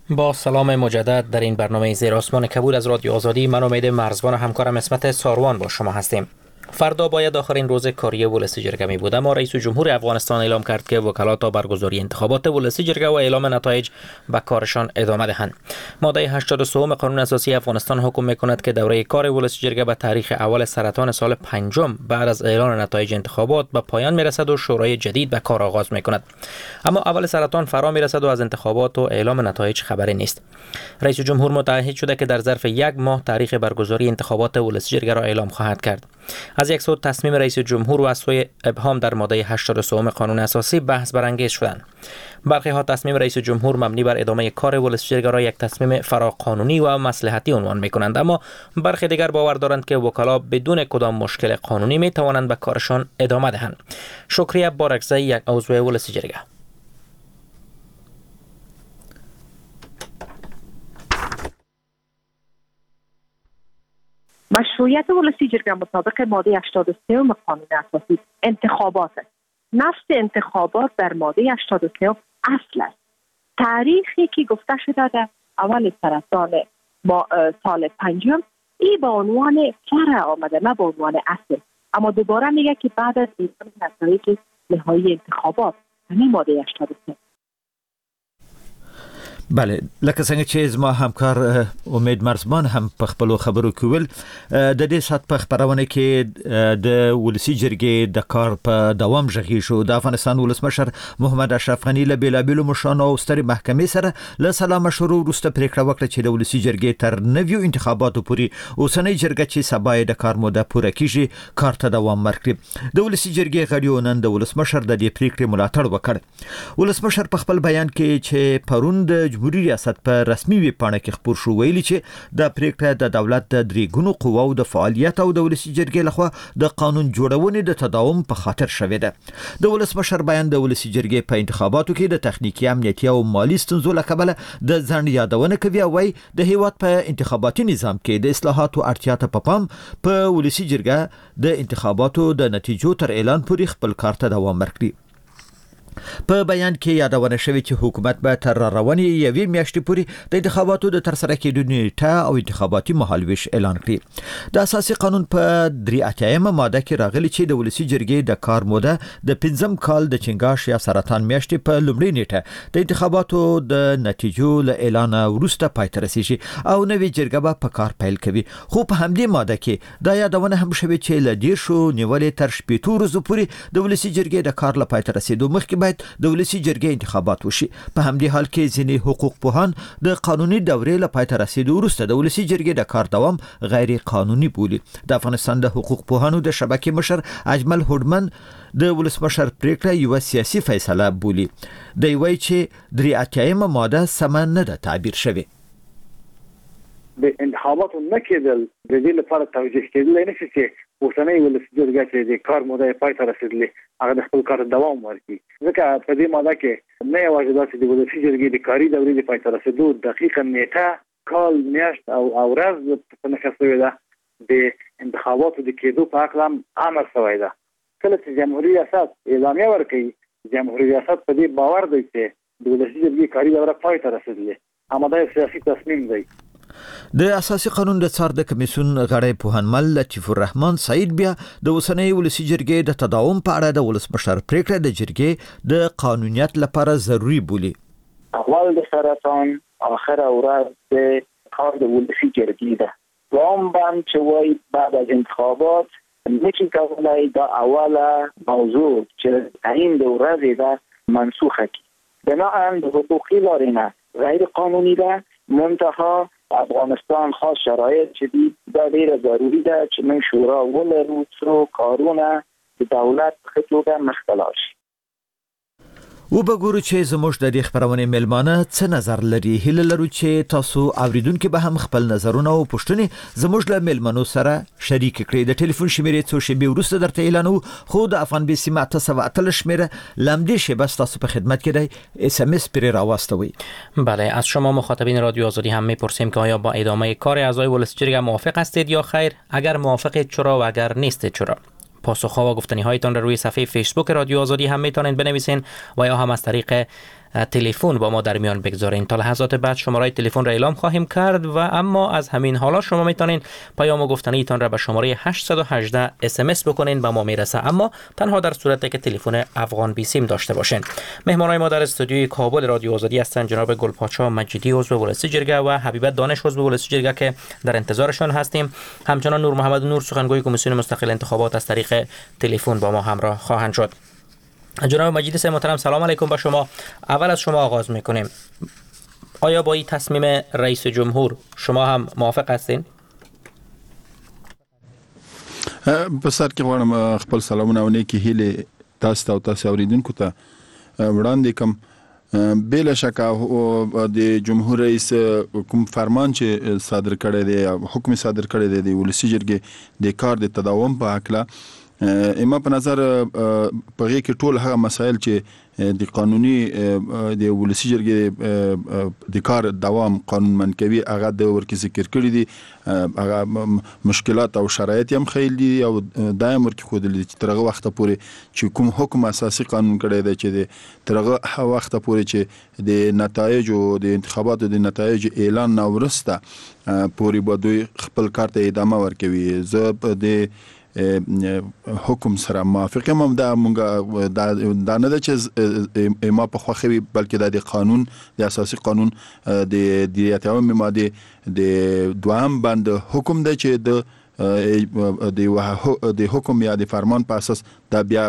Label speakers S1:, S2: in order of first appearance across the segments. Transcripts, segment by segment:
S1: با سلام مجدد در این برنامه زیر آسمان کبود از رادیو آزادی، من امید مرزبان و همکارم اسمت ساروان با شما هستیم. فردا باید آخرین روز کاری ولسی جرگه می بود، اما رئیس جمهور افغانستان اعلام کرد که وکلات تا برگزاری انتخابات ولسی جرگه و اعلام نتایج به کارشان ادامه دهند. ماده 83 قانون اساسی افغانستان حکم می‌کند که دوره کار ولسی جرگه به تاریخ اول سرطان سال پنجم بعد از اعلان نتایج انتخابات به پایان میرسد و شورای جدید به کار آغاز می‌کند. اما اول سرطان فرا میرسد و از انتخابات و اعلام نتایج خبری نیست. رئیس جمهور متعهد شده که در ظرف یک ماه تاریخ برگزاری انتخابات ولسی جرگه را اعلام خواهد کرد. از یک سو تصمیم رئیس جمهور و از سوی ابهام در ماده 83 قانون اساسی بحث برانگیز شدند. برخی ها تصمیم رئیس جمهور مبنی بر ادامه کار ولسی جرگه را یک تصمیم فراقانونی و مصلحتی عنوان می‌کنند، اما برخی دیگر باور دارند که وکلا بدون کدام مشکل قانونی می‌توانند به کارشان ادامه دهند. شکریه بارکزی، یک عضو ولسی جرگه:
S2: مشروعیت ولسی جرگه مطابق ماده 83 قانون اساسی انتخابات است. نفس انتخابات در ماده 83 اصل است. تاریخی که گفته شده در اول سرطان سال پنجم ای به عنوان فرع آمده، نه به عنوان اصل. اما دوباره میگه که بعد از اعلام نتایج نهایی انتخابات، یعنی ماده 83.
S3: بله، لکه څنګه چې زما همکار امید مرزبان هم په خپل خبرو کې ویل، د دې سات په خبرونه کې د ولسی جرګې د کار په دوام ژغې شو. د افغانستان ولسمشر محمد اشرف غنی له بیلابیلو مشرانو او سترې محکمې سره له سلا مشورو وروسته پریکړه وکړه چې د ولسی جرګې تر نویو انتخاباتو پورې اوسنۍ جرګه چې سبا د کار موده پوره کیږي کار ته دوام ورکړي. د ولسی جرګې غړیو نن د ولسمشر د دې پریکړې ملاتړ وکړ. ولسمشر په خپل بیان کې چې پرون د جمهوریت ریاست په رسمي ویب پاڼه کې خبر شو ویلي چې د پریکړه د دولت د درې قواو د فعالیت او د ولسی جرګې لخوا د قانون جوړونې د تداوم په خاطر شوې ده. د ولسمشر بیان د ولسی جرګې په انتخاباتو کې د تخنیکی امنیتي او مالی ستونزو له کبله د ځنډ یادونه کوي او وايي د هیواد په انتخاباتي نظام کې د اصلاحاتو اړتیا ته پام په ولسی جرګه د انتخاباتو د نتیجو تر اعلان پورې خپل کار ته دوام ورکړي. په بیان کې یادونه شوې چې حکومت به تر روانې یوې میاشتې پورې د انتخاباتو د ترسره کېدو نیټه او انتخاباتي مهالویش اعلان کړي. د اساسي قانون په 83 ماده کې راغلي چې د ولسی جرګې د کار موده د 5 کال د چنګاش یا سرطان میاشتې په لومړۍ نیټه د انتخاباتو د نتیجو له اعلان وروسته پای ته رسیږي او نوې جرګه به په کار پیل کوي. خو په همدې ماده کې دا یادونه هم شوې چې ل ډیر شو نیولې تر 8 ورځې پورې د ولسی جرګې د کار لپاره تر رسیدو مخکې د ولسی جرګې انتخابات وشي. په همدې حال کې ځینې حقوق پوهان د قانوني دورې لپاره تر رسیدو وروسته د ولسی جرګې د کار دوام غیر قانوني بولي. د افغانستان د حقوق پوهانو د شبکې مشر اجمل هوډمن د ولسمشر پریکړه یو سیاسي فیصله بولي. دی وایي چې 83 ماده سم نه ده تعبیر شوی.
S4: د انتخاباتو نه کېدل د دې لپاره توجیه کېدل نه شي چې اوسنۍ ولسی جرګه چې د کار موده پای ته رسیدلې هغه د خپل کار دوام ورکړي. ځکه په دې ماده کې نه یوازې د ولسی جرګې د کاري دورې د پای ته رسیدو دقیقاً نیټه، کال، میاشت او ورځ په نښه شوې ده. د انتخاباتو د کېدو په اړه هم امر شوی ده. کله چې جمهوریت ریاست اعلامیه ورکړي، جمهوریت ریاست په دې باور دی چې د ولسی جرګې کاري دوره پای ته رسیدلې. اما دا سیاسي تصمیم دی.
S3: د اساسي قانون د څار د کمیسیون غړی پوهنمل لطیف الرحمن سعید بیا د اوسنۍ ولسی جرګې د تداوم په اړه د ولسمشر پریکړه د جرګې د قانونیت لپاره ضروری بولي.
S5: اول د سرطان اخر ورځ د کار د ولسی جرګې ده. وام باندې چې وای بعد از انتخابات نشي کولای دا اوله موضوع چې این د ورځې ده منسوخه کی. بنابراین د حقوقی لارینه غیر قانونی ده. منتها افغانستان خاص شرایط شدید دا ډیره ضروری ده چې من شورا ولرو څو کارونه د دولت په توګه مخته لاړ شي.
S3: و بګورو چې زموږ د دې خبرونه ملمانه څه نظر لري. هیله لرو چې تاسو اوریدونکو به هم خپل نظرونه او پوښتنې زموږ له ملمنو سره شریک کړئ. د ټلیفون شمیرې څو شیبې وروسته درته اعلانو، خو د افغان بي سي 978 شمیره لمدې شی بس تاسو په خدمت کې دی. اس ام اس پر راوستوي.
S1: بله، از شما مخاطبین رادیو آزادی هم میپرسیم که آیا با ادامه کار اعضای ولسی جرگه موافق هستید یا خیر؟ اگر موافقید چرا و اگر نیستید چرا؟ پاسخ‌ها و گفتنی‌هایتان را روی صفحه فیسبوک رادیو آزادی هم میتونید بنویسین و یا هم از طریق تلفن با ما در میان بگذارین. تا لحظات بعد شماره تلفن را اعلام خواهیم کرد و اما از همین حالا شما میتونین پیام گفتنیتان را به شماره 818 SMS بکنین، به ما میرسه، اما تنها در صورتی که تلفن افغان بی سیم داشته باشین. مهمانای ما در استودیوی کابل رادیو آزادی هستند جناب گلپاچا مجیدی عضو ولسی جرگه و حبیبت دانش عضو ولسی جرگه که در انتظارشان هستیم. همچنان نور محمد نور سخنگوی کمیسیون مستقل انتخابات از طریق تلفن با ما همراه خواهند شد. جناب مجیدی صاحب محترم، سلام علیکم با شما. اول از شما آغاز میکنیم. آیا با این تصمیم رئیس جمهور شما هم موافق هستین؟
S6: په سر کې غواړم خپل سلامونه او نیکی هیله تاسو او تاسو اوریدونکو ته وړاندې کوم. بلا شک د جمهور رئیس کوم فرمان چې صادر کړی دی، حکم صادر کړی دی د ولسی جرګې د کار د تداوم په حق اما په نظر په کې ټول هغه مسایل چې د قانوني د ولسی جرګې د کار دوام قانون منکوي هغه د ورکه ذکر کړی دي، هغه مشکلات او شرایط هم خېل دي او دایم ورکه خو د ترغه وخت پورې چې کوم حکم اساسي قانون کړی دی چې د ترغه وخت پورې چې د نتایج او د انتخاباتو د نتایج اعلان نه ورسته پورې به دوی خپل کار ته ادامه ورکوي. زه د حکم سره موافق یم. دا مونږه دا نه ده چې ما په خوښوي، بلکې د قانون د اساسي قانون د 8 ماده د دوام بند حکم ده چې د حکم یا د فرمان په اساس دا بیا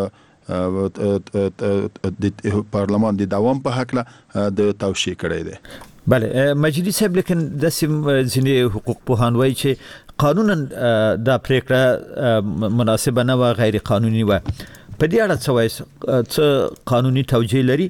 S6: د پارلمان د دوام په حق د توشیح کړی دی.
S3: بله مجیدی صاحب، لیکن د ځینې حقوق پوهان وایي چې قانونا دا پریکړه مناسبه نه و، غیر قانوني و. په دې اړه څه وایي؟ څه قانوني توجیه لري؟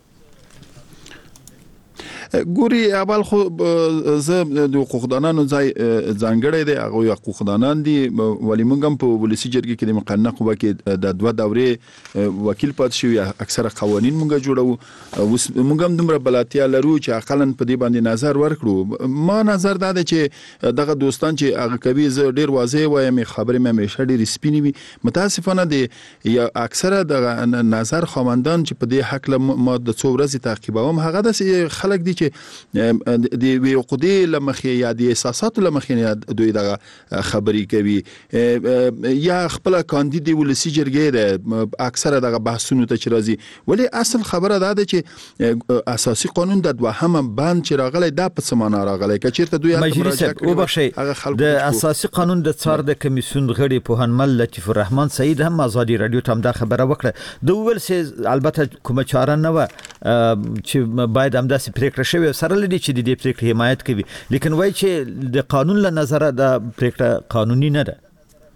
S6: ګوري اول خو زه د حقوقدانانو ځای ځانګړی دی، هغه حقوقدانان دي، ولی موږ هم په ولسی جرګې کې د مقننه قوه کې د 2 دورې وکیل پات شو، یا اکثره قوانین موږ جوړو. اوس موږ هم دومره بلاتیا لرو چې عقلن په دې باندې نظر ورکړو. ما نظر دا ده چې دغه دوستان چې هغه کوي زه ډیر واضح وایم، خبرې مې همیشه ډیر سپینې وي. متاسفانه د یا اکثره د نظر خوندان چې په دې حق ما د 2 ورځې تعقیبوم، هغه د خلک دي چې د وقودي لمخې یا د احساساتو لمخې دوی دغه خبرې کوي یا خپل کاندید ولسی جرګې ده اکثره دغه بحثونو ته چې راځي. ولی اصل خبره دا ده چې اساسي قانون د 2 بند چې راغلی دا په سمانه راغلی که چیرته دوی
S3: مراجعه کوي. د اساسي قانون د څار د کمیسیون غړي پوهنمل لطیف الرحمن سعید هم ازادي رادیو ته دا خبره وکړه. د ویل سي البته کومه چاره نه و چې باید هم داسې پریکړه شوی سره لدی چې د دې پریکړې حمایت کوي، لیکن وایي چې د قانون له نظره د پریکړه قانوني نه ده.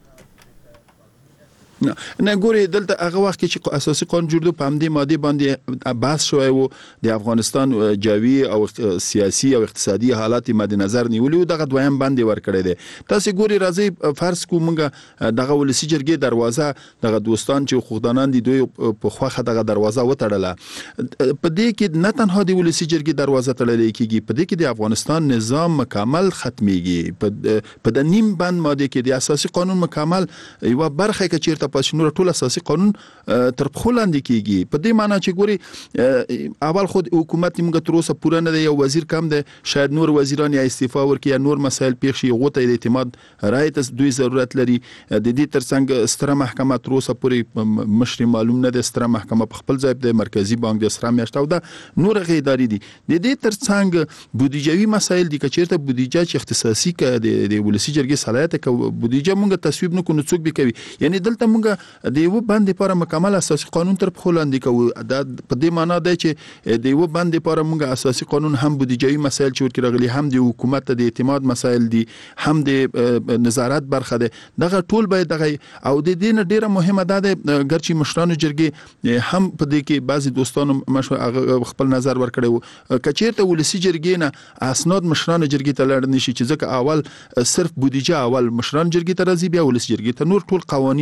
S6: نه ګوري دلته هغه وخت چې اساسي قانون جوړ په همدې ماده باندې بحث شوی و، د افغانستان جوی او سیاسي او اقتصادي حالات مد نظر نیولې او دغه 2 باندې ور کړی دی. تاسو ګوري راځي فرض کو مونږه دغه ولسی جرګې دروازه دغه دوستان چې حقوقدانان دي دوی په خوخه دغه دروازه وتړله. په دې کې نه تنها د ولسی جرګې دروازه تړلې کیږي، په دې کې د افغانستان نظام مکمل ختميږي. په د نیم بند ماده کې د اساسي قانون مکمل یو برخه کې چیرته پس نور ټول اساسي قانون تر خپل لاندې کیږي. په دې معنی چې ګوري اول خود حکومت موږ تر اوسه پوره نه دی، یو وزیر کم دی، شاید نور وزیران یا استعفا ورکړي یا نور مسایل پیښ شي، غوته د اعتماد رایت دوی ضرورت لري. د دې ترڅنګ ستره محکمه تر اوسه پورې مشر معلوم نه ده، ستره محکمه په خپل ځای د مرکزی بانک د سره میاشت او د نور غیداری دي. د دې ترڅنګ بودیجوي مسایل دي، کچیرته بودیجه چې اختصاصي ک د ولسی جرګې صلاحیت ک بودیجه موږ تصویب نه کوو څوک به کوي. یعنی دلته موږ د یو بند لپاره مکمل اساسي قانون تر خپل لاندې کوو. دا په دې معنی ده چې د یو بند لپاره موږ اساسي قانون هم بودیجوي مسایل چې ورکړي راغلي، هم د حکومت د اعتماد مسایل دي، هم د نظارت برخه ده. دغه ټول باید دغه او د دې نه ډیره مهمه ده ګرچې مشرانو جرګې هم په دې کې بعضي دوستانو خپل نظر ورکړي. کچیرته ولسی جرګې نه اسناد مشرانو جرګې ته لاړ نشي چې ځکه اول صرف بودیجه اول مشرانو جرګې ته راځي، بیا ولسی جرګې ته نور ټول قوانین دي، فرمان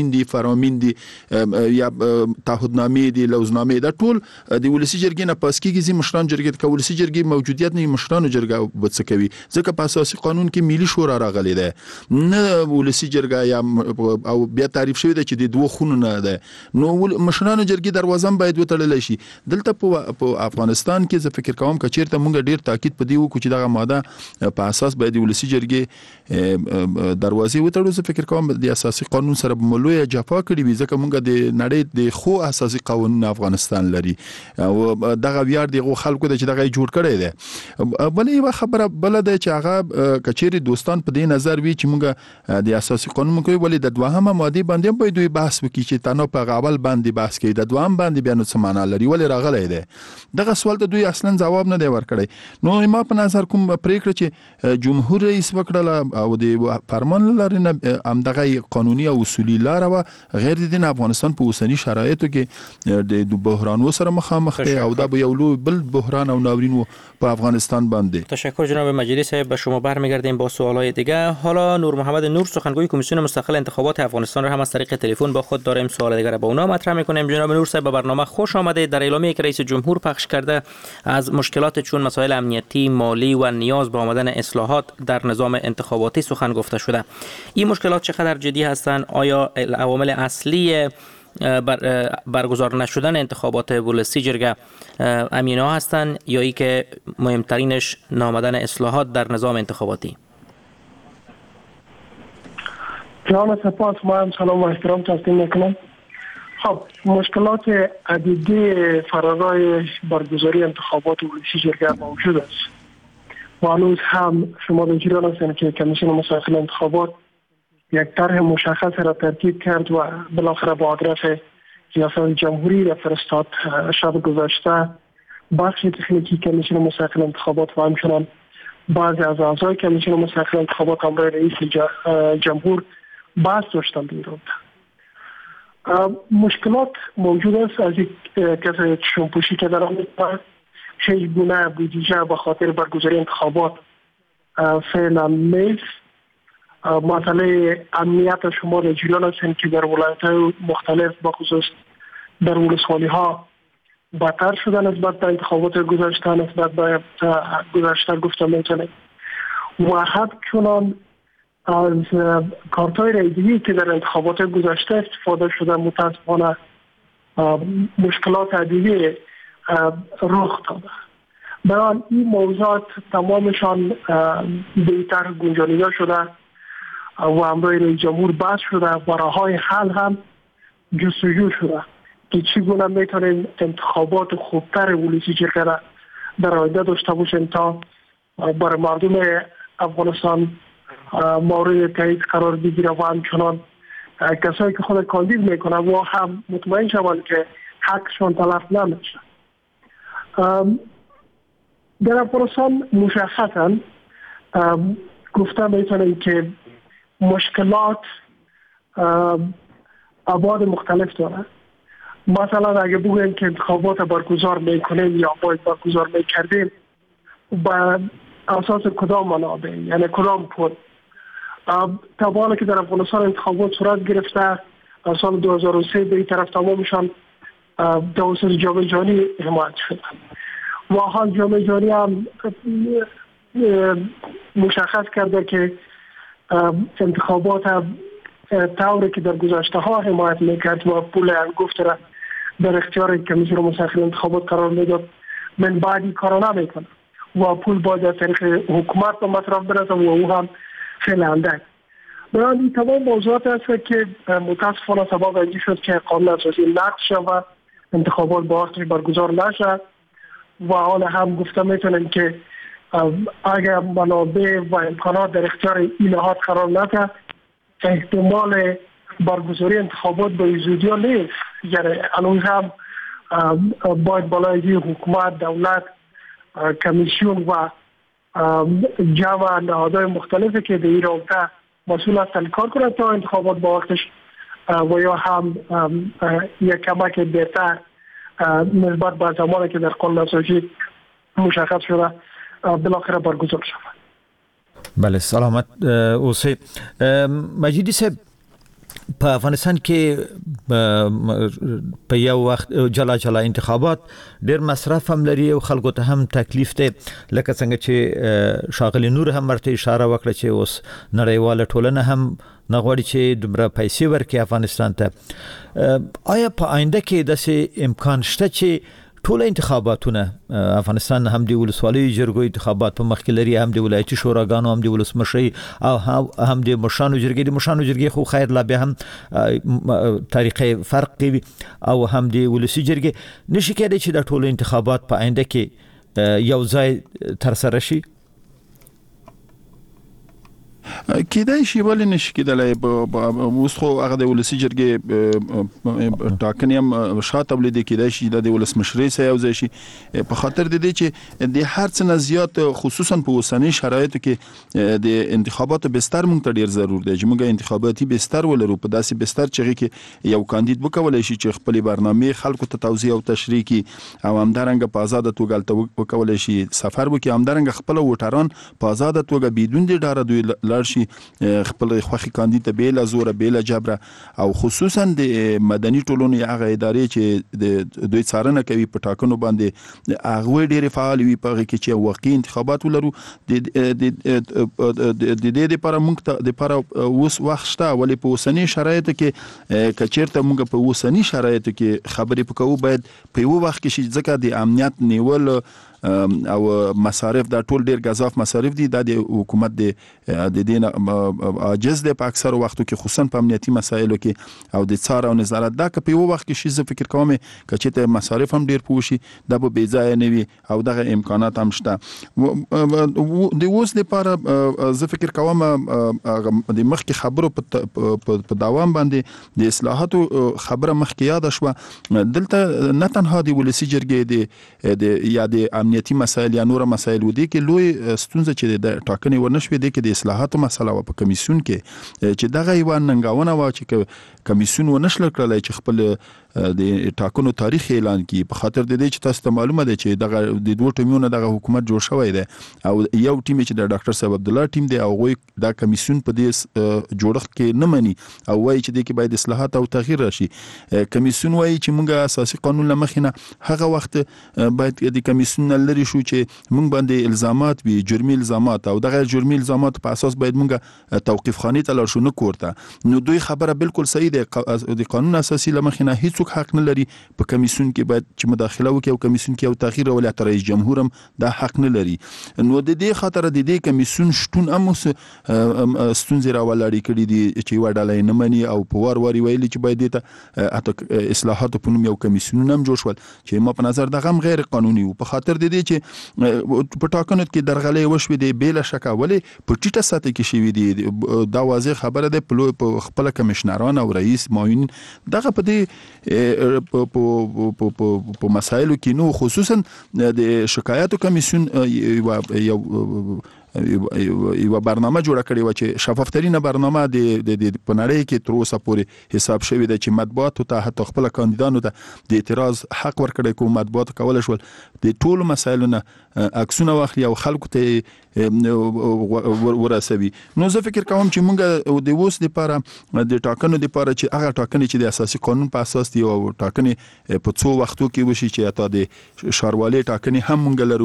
S6: فرامین دي یا تعهدنامې دي لوزنامې د ټول د ولسی جرګې نه پاس کیږي مشران جرګې د ولسی جرګې موجودیت نه مشران جرګه بڅکوي ځکه په اساسي قانون کې ملي شورا راغلي ده نه ولسی جرګه یا او بیا تعریف شوی ده چې د دوه خونو نه ده نو مشران جرګې دروازه باید وتړل شي دلته په افغانستان کې زه فکر کوم چې چیرته مونږ ډیر تاکید پدې وکړو چې دغه ماده په اساس باید ولسی جرګې دروازې وتړو زه فکر کوم د اساسي قانون سره ملوي جفا کړی وي ځکه مونږ د نړۍ د خو اساسي قانون افغانستان لري او دغه ویار دغه خلکو د چې دغه جوړ کړی دی بلې یو خبره بل ده چې هغه کچېری دوستان په دې نظر وی چې مونږ د اساسي قانون کوي ولې د دوهمه ماده باندې په دوی بحث وکړي چې تنو په غاول باندې بحث کوي د دوهم باندې بیا نو څه معنا لري ولې راغلی دی دغه سوال ته دوی اصلا جواب نه دی ورکړی نو ما په نظر کوم پریکړه چې جمهور رئیس وکړه او د فرمان لري نه همدغه قانوني او اصولي لار و غیر د افغانستان په اوسنی شرایطو کې د بحرانو سره مخامخ دی او دا به یو لوی بل بحران او ناورین په افغانستان باندې
S1: تشکر جناب مجیدی صاحب به شما برمیگردیم با سوالای دیگه حالا نور محمد نور سخنگوی کمیسیون مستقل انتخابات افغانستان را هم از طریق تلفن با خود داریم سوال دیگر با اونا مطرح میکنیم جناب نور صاحب به برنامه خوش آمدید در اعلامیه‌ای که رئیس جمهور پخش کرده از مشکلات چون مسائل امنیتی مالی و نیاز به آمدن اصلاحات در نظام انتخاباتی سخن گفته شده این مشکلات چقدر جدی هستند آیا عوامل اصلی برگزار نشدن انتخابات ولسی جرگه امینا هستند یا ای که مهمترینش نامدن اصلاحات در نظام انتخاباتی
S7: جناب سپاس ما هم سلام و احترام تقدیم میکنم خب مشکلات عدیدی فرارای برگزاری انتخابات ولسی جرگه موجود است و هنوز هم شما دانشجویان هستند که کمیسیون مستقل انتخابات یک طرح مشخص را ترتیب کرد و بالاخره با آدرس ریاست جمهوری را فرستاد شب گذشته بخش تکنیکی کمیسیون مستقل انتخابات و همچنان بعضی از اعضای کمیسیون مستقل انتخابات همراه رئیس جمهور بحث داشتن بیرون مشکلات موجود است از یک کسی چشم‌پوشی که در آمریکا هیچ گونه بودجه به خاطر برگزاری انتخابات فعلا نیست مسئله امنیت شما رجیلان هستند که در ولایت‌های مختلف بخصوص در ولسوالی‌ها بدتر شدن نسبت به انتخابات گذشته نسبت به گذشته گفته میتونه و همچنان از کارت‌های رایگیری که در انتخابات گذشته استفاده شده متاسفانه مشکلات عدیدی رخ داده برای این موضوعات تمامشان به طرح گنجانیده شده و همراه رئیس جمهور بحث شده و راه‌های حل هم جستجو شده که چگونه میتونیم انتخابات خوبتر ولسی جرگه را در آینده داشته باشیم تا برای مردم افغانستان مورد تایید قرار بگیره و همچنان کسایی که خود کاندید میکنن و هم مطمئن شوند که حقشان تلف نمیشه. در افغانستان مشخصا گفته میتونیم که مشکلات ابعاد مختلف داره. مثلا اگه بگوییم که انتخابات برگزار میکنیم یا باید برگزار میکردیم با اساس کدام منابع یعنی کدام پول طبعا که در افغانستان انتخابات صورت گرفته سال 2003 به این طرف تمامشان توسط جامعه جهانی حمایت شد و حال جامعه جهانی هم مشخص کرده که انتخابات طوری که در گذشته ها حمایت میکرد و پول انگفت را در اختیار کمیسیون مستقل انتخابات قرار میداد من بعدی کارا نمیکنه و پول باید از طریق حکومت به مصرف برسه و او هم خیلی اندک. برای این تمام موضوعات هست که متاسفانه سبب اینجا شد که قانون اساسی نقض شود انتخابات با وقتش برگزار نشد و حالا هم گفته میتونیم که اگر منابع و امکانات در اختیار این نهاد قرار نده احتمال برگزاری انتخابات به زودی نیست یعنی هنوز هم باید بالای حکومت دولت کمیسیون و جمع نهادهای مختلفی که در این رابطه مسئول هستند کار کنند تا انتخابات با وقتش و یا هم یک کمک بهتر نسبت به زمانی که در قانون اساسی مشخص شده بالاخره برگزار شود.
S3: بله سلامت اوسه مجیدی صاحب په افغانستان کې په یو وخت جلا انتخابات ډېر مصرف هم لري او خلکو ته هم تکلیف دی، لکه څنګه چې شاغلی نور هم ورته اشاره وکړه چې اوس نړیواله ټولنه هم نغواړي چې دومره پیسې ورکړي افغانستان ته. آیا په آینده کې داسې امکان شته چې ټول انتخاباتونه افغانستان هم د ولسوالۍ جرګو انتخابات په مخ کې لري، هم د ولایتي شوراګانو، هم د ولسمشي او هم د مشرانو جرګې خو خیر لا به هم طریقې فرق کوي او هم د ولسی جرګې نشي کېدای چې د ټول انتخابات په آینده کې یو ځای تر سره شي؟
S6: کېدای شي، ولې نشي کېدلای. اوس خو هغه د ولسی جرګې ټاکنې هم شاته ولې کېدای شي د ولسمشرۍ سره یو ځای شي، په خاطر د دې چې د هر څه نه زیات خصوصا په اوسنۍ شرایطو کې د انتخاباتو بستر موږ ته ډیر ضرور دی چې موږ انتخاباتي بستر ولرو، په داسې بستر چې یو کاندید وکولای شي چې خپل برنامه خلکو ته توضیح او تشریح کړي او همدارنګه په آزاد توګه وکولای شي سفر وکړي، همدارنګه خپل ووټران په آزاد توګه بدون د ډاره دوی شي خپل خوخي کاندید ته بیل زوره بیل جبره او خصوصا د مدني ټولنې هغه ادارې چې د دوی څارنه کوي په ټاکنو باندې هغه ډېر فعال وي په کې چې واقعي انتخابات ولرو. د دې لپاره موږ ته د لپاره اوس وخت شته، ولې په اوسنۍ شرایطو کې کچیرته موږ په اوسنۍ شرایطو کې خبرې وکړو باید په یو وخت کې شي، ځکه د امنیت نیول او مصارف دا ټول ډیر غزاف مصارف دي، د حکومت د دین عاجز دی په اکثر وختو کې، خصوصا په امنیتي مسایلو کې او د څار او نظارت. دا که په یو وخت کې شي زه فکر کوم چې ته مصارف هم ډیر پوشي دا به بې ځای نه وي او دغه امکانات هم شته. د اوس لپاره زه فکر کوم د مخکې خبرو په دوام باندې د اصلاحاتو خبره مخکې یاد شوه، دلته نه تنها د ولسی جرګې د یا د امنیتي مسایل یا نور مسایل ودی کې لوی ستونزه چې د ټاکنې ورنشوي د کې د اصلاحاتو مسله و په کمیسیون کې چې دغه یو ننګاونه و چې کمیسیون ونشل کړلای چې خپل د ټاکنو تاریخ اعلان کی، په خاطر د دې چې تاسو ته معلومه ده چې دغه د دوه ټیمونو دغه حکومت جوړ شوی دی او یو ټیم چې د ډاکټر صاحب عبد الله ټیم دی او غوي دا کمیسیون په دې جوړښت کې نه مني او وایي چې د کې باید اصلاحات او تغییر راشي. کمیسیون وایي چې موږ اساسي قانون لمخینه هغه وخت باید د کمیسیون لري شو چې موږ باندې الزامات وي، جرمي الزامات او دغه جرمي الزامات په اساس باید موږ توقيف خانه ته لار شو نه کوړه. نو دوی خبره بالکل صحیح ده، د قانون اساسي لمخینه هیڅ حق نه لري په کمیسیون کې باید چې مداخله وکړي او کمیسیون کې او تغییر ولایت رئیس جمهور هم دا حق نه لري. نو د دې خاطر د دې کمیسیون شتون اموس ستونزې راولړی کړي دي چې وډالای نه مني او په واری ویلي چې باید ته اصلاحات په نوم یو کمیسیون هم جوړ شول چې ما په نظر دغه غیر قانوني او په خاطر د دې چې په ټاکنو کې درغلې وشوي دی بلا شک ولې په ټیټه سطح کې شوی دی دا واضح خبره ده په خپل کمشنران او رئیس معاون دغه په دې په مسایلو کې نو خصوصا د شکایاتو کمیسیون یو برنامه جوړه کړې و چې شفافترینه برنامه د پنړې کې تر اوسه پورې حساب شوی دی چې مطبوعات ته حتی خپل کاندیدانو ته د اعتراض حق ورکړي کوم مطبوعات کول شول د ټولو مسایلونو عکسونه واخلي او خلکو ته ورسوي. نو زه فکر کوم چې موږ د اوس لپاره د ټاکنو لپاره چې هغه ټاکنې چې د اساسي قانون په اساس دی او ټاکنې په څو وختو کې وشي چې اته د شاروالۍ ټاکنې هم موږ لرو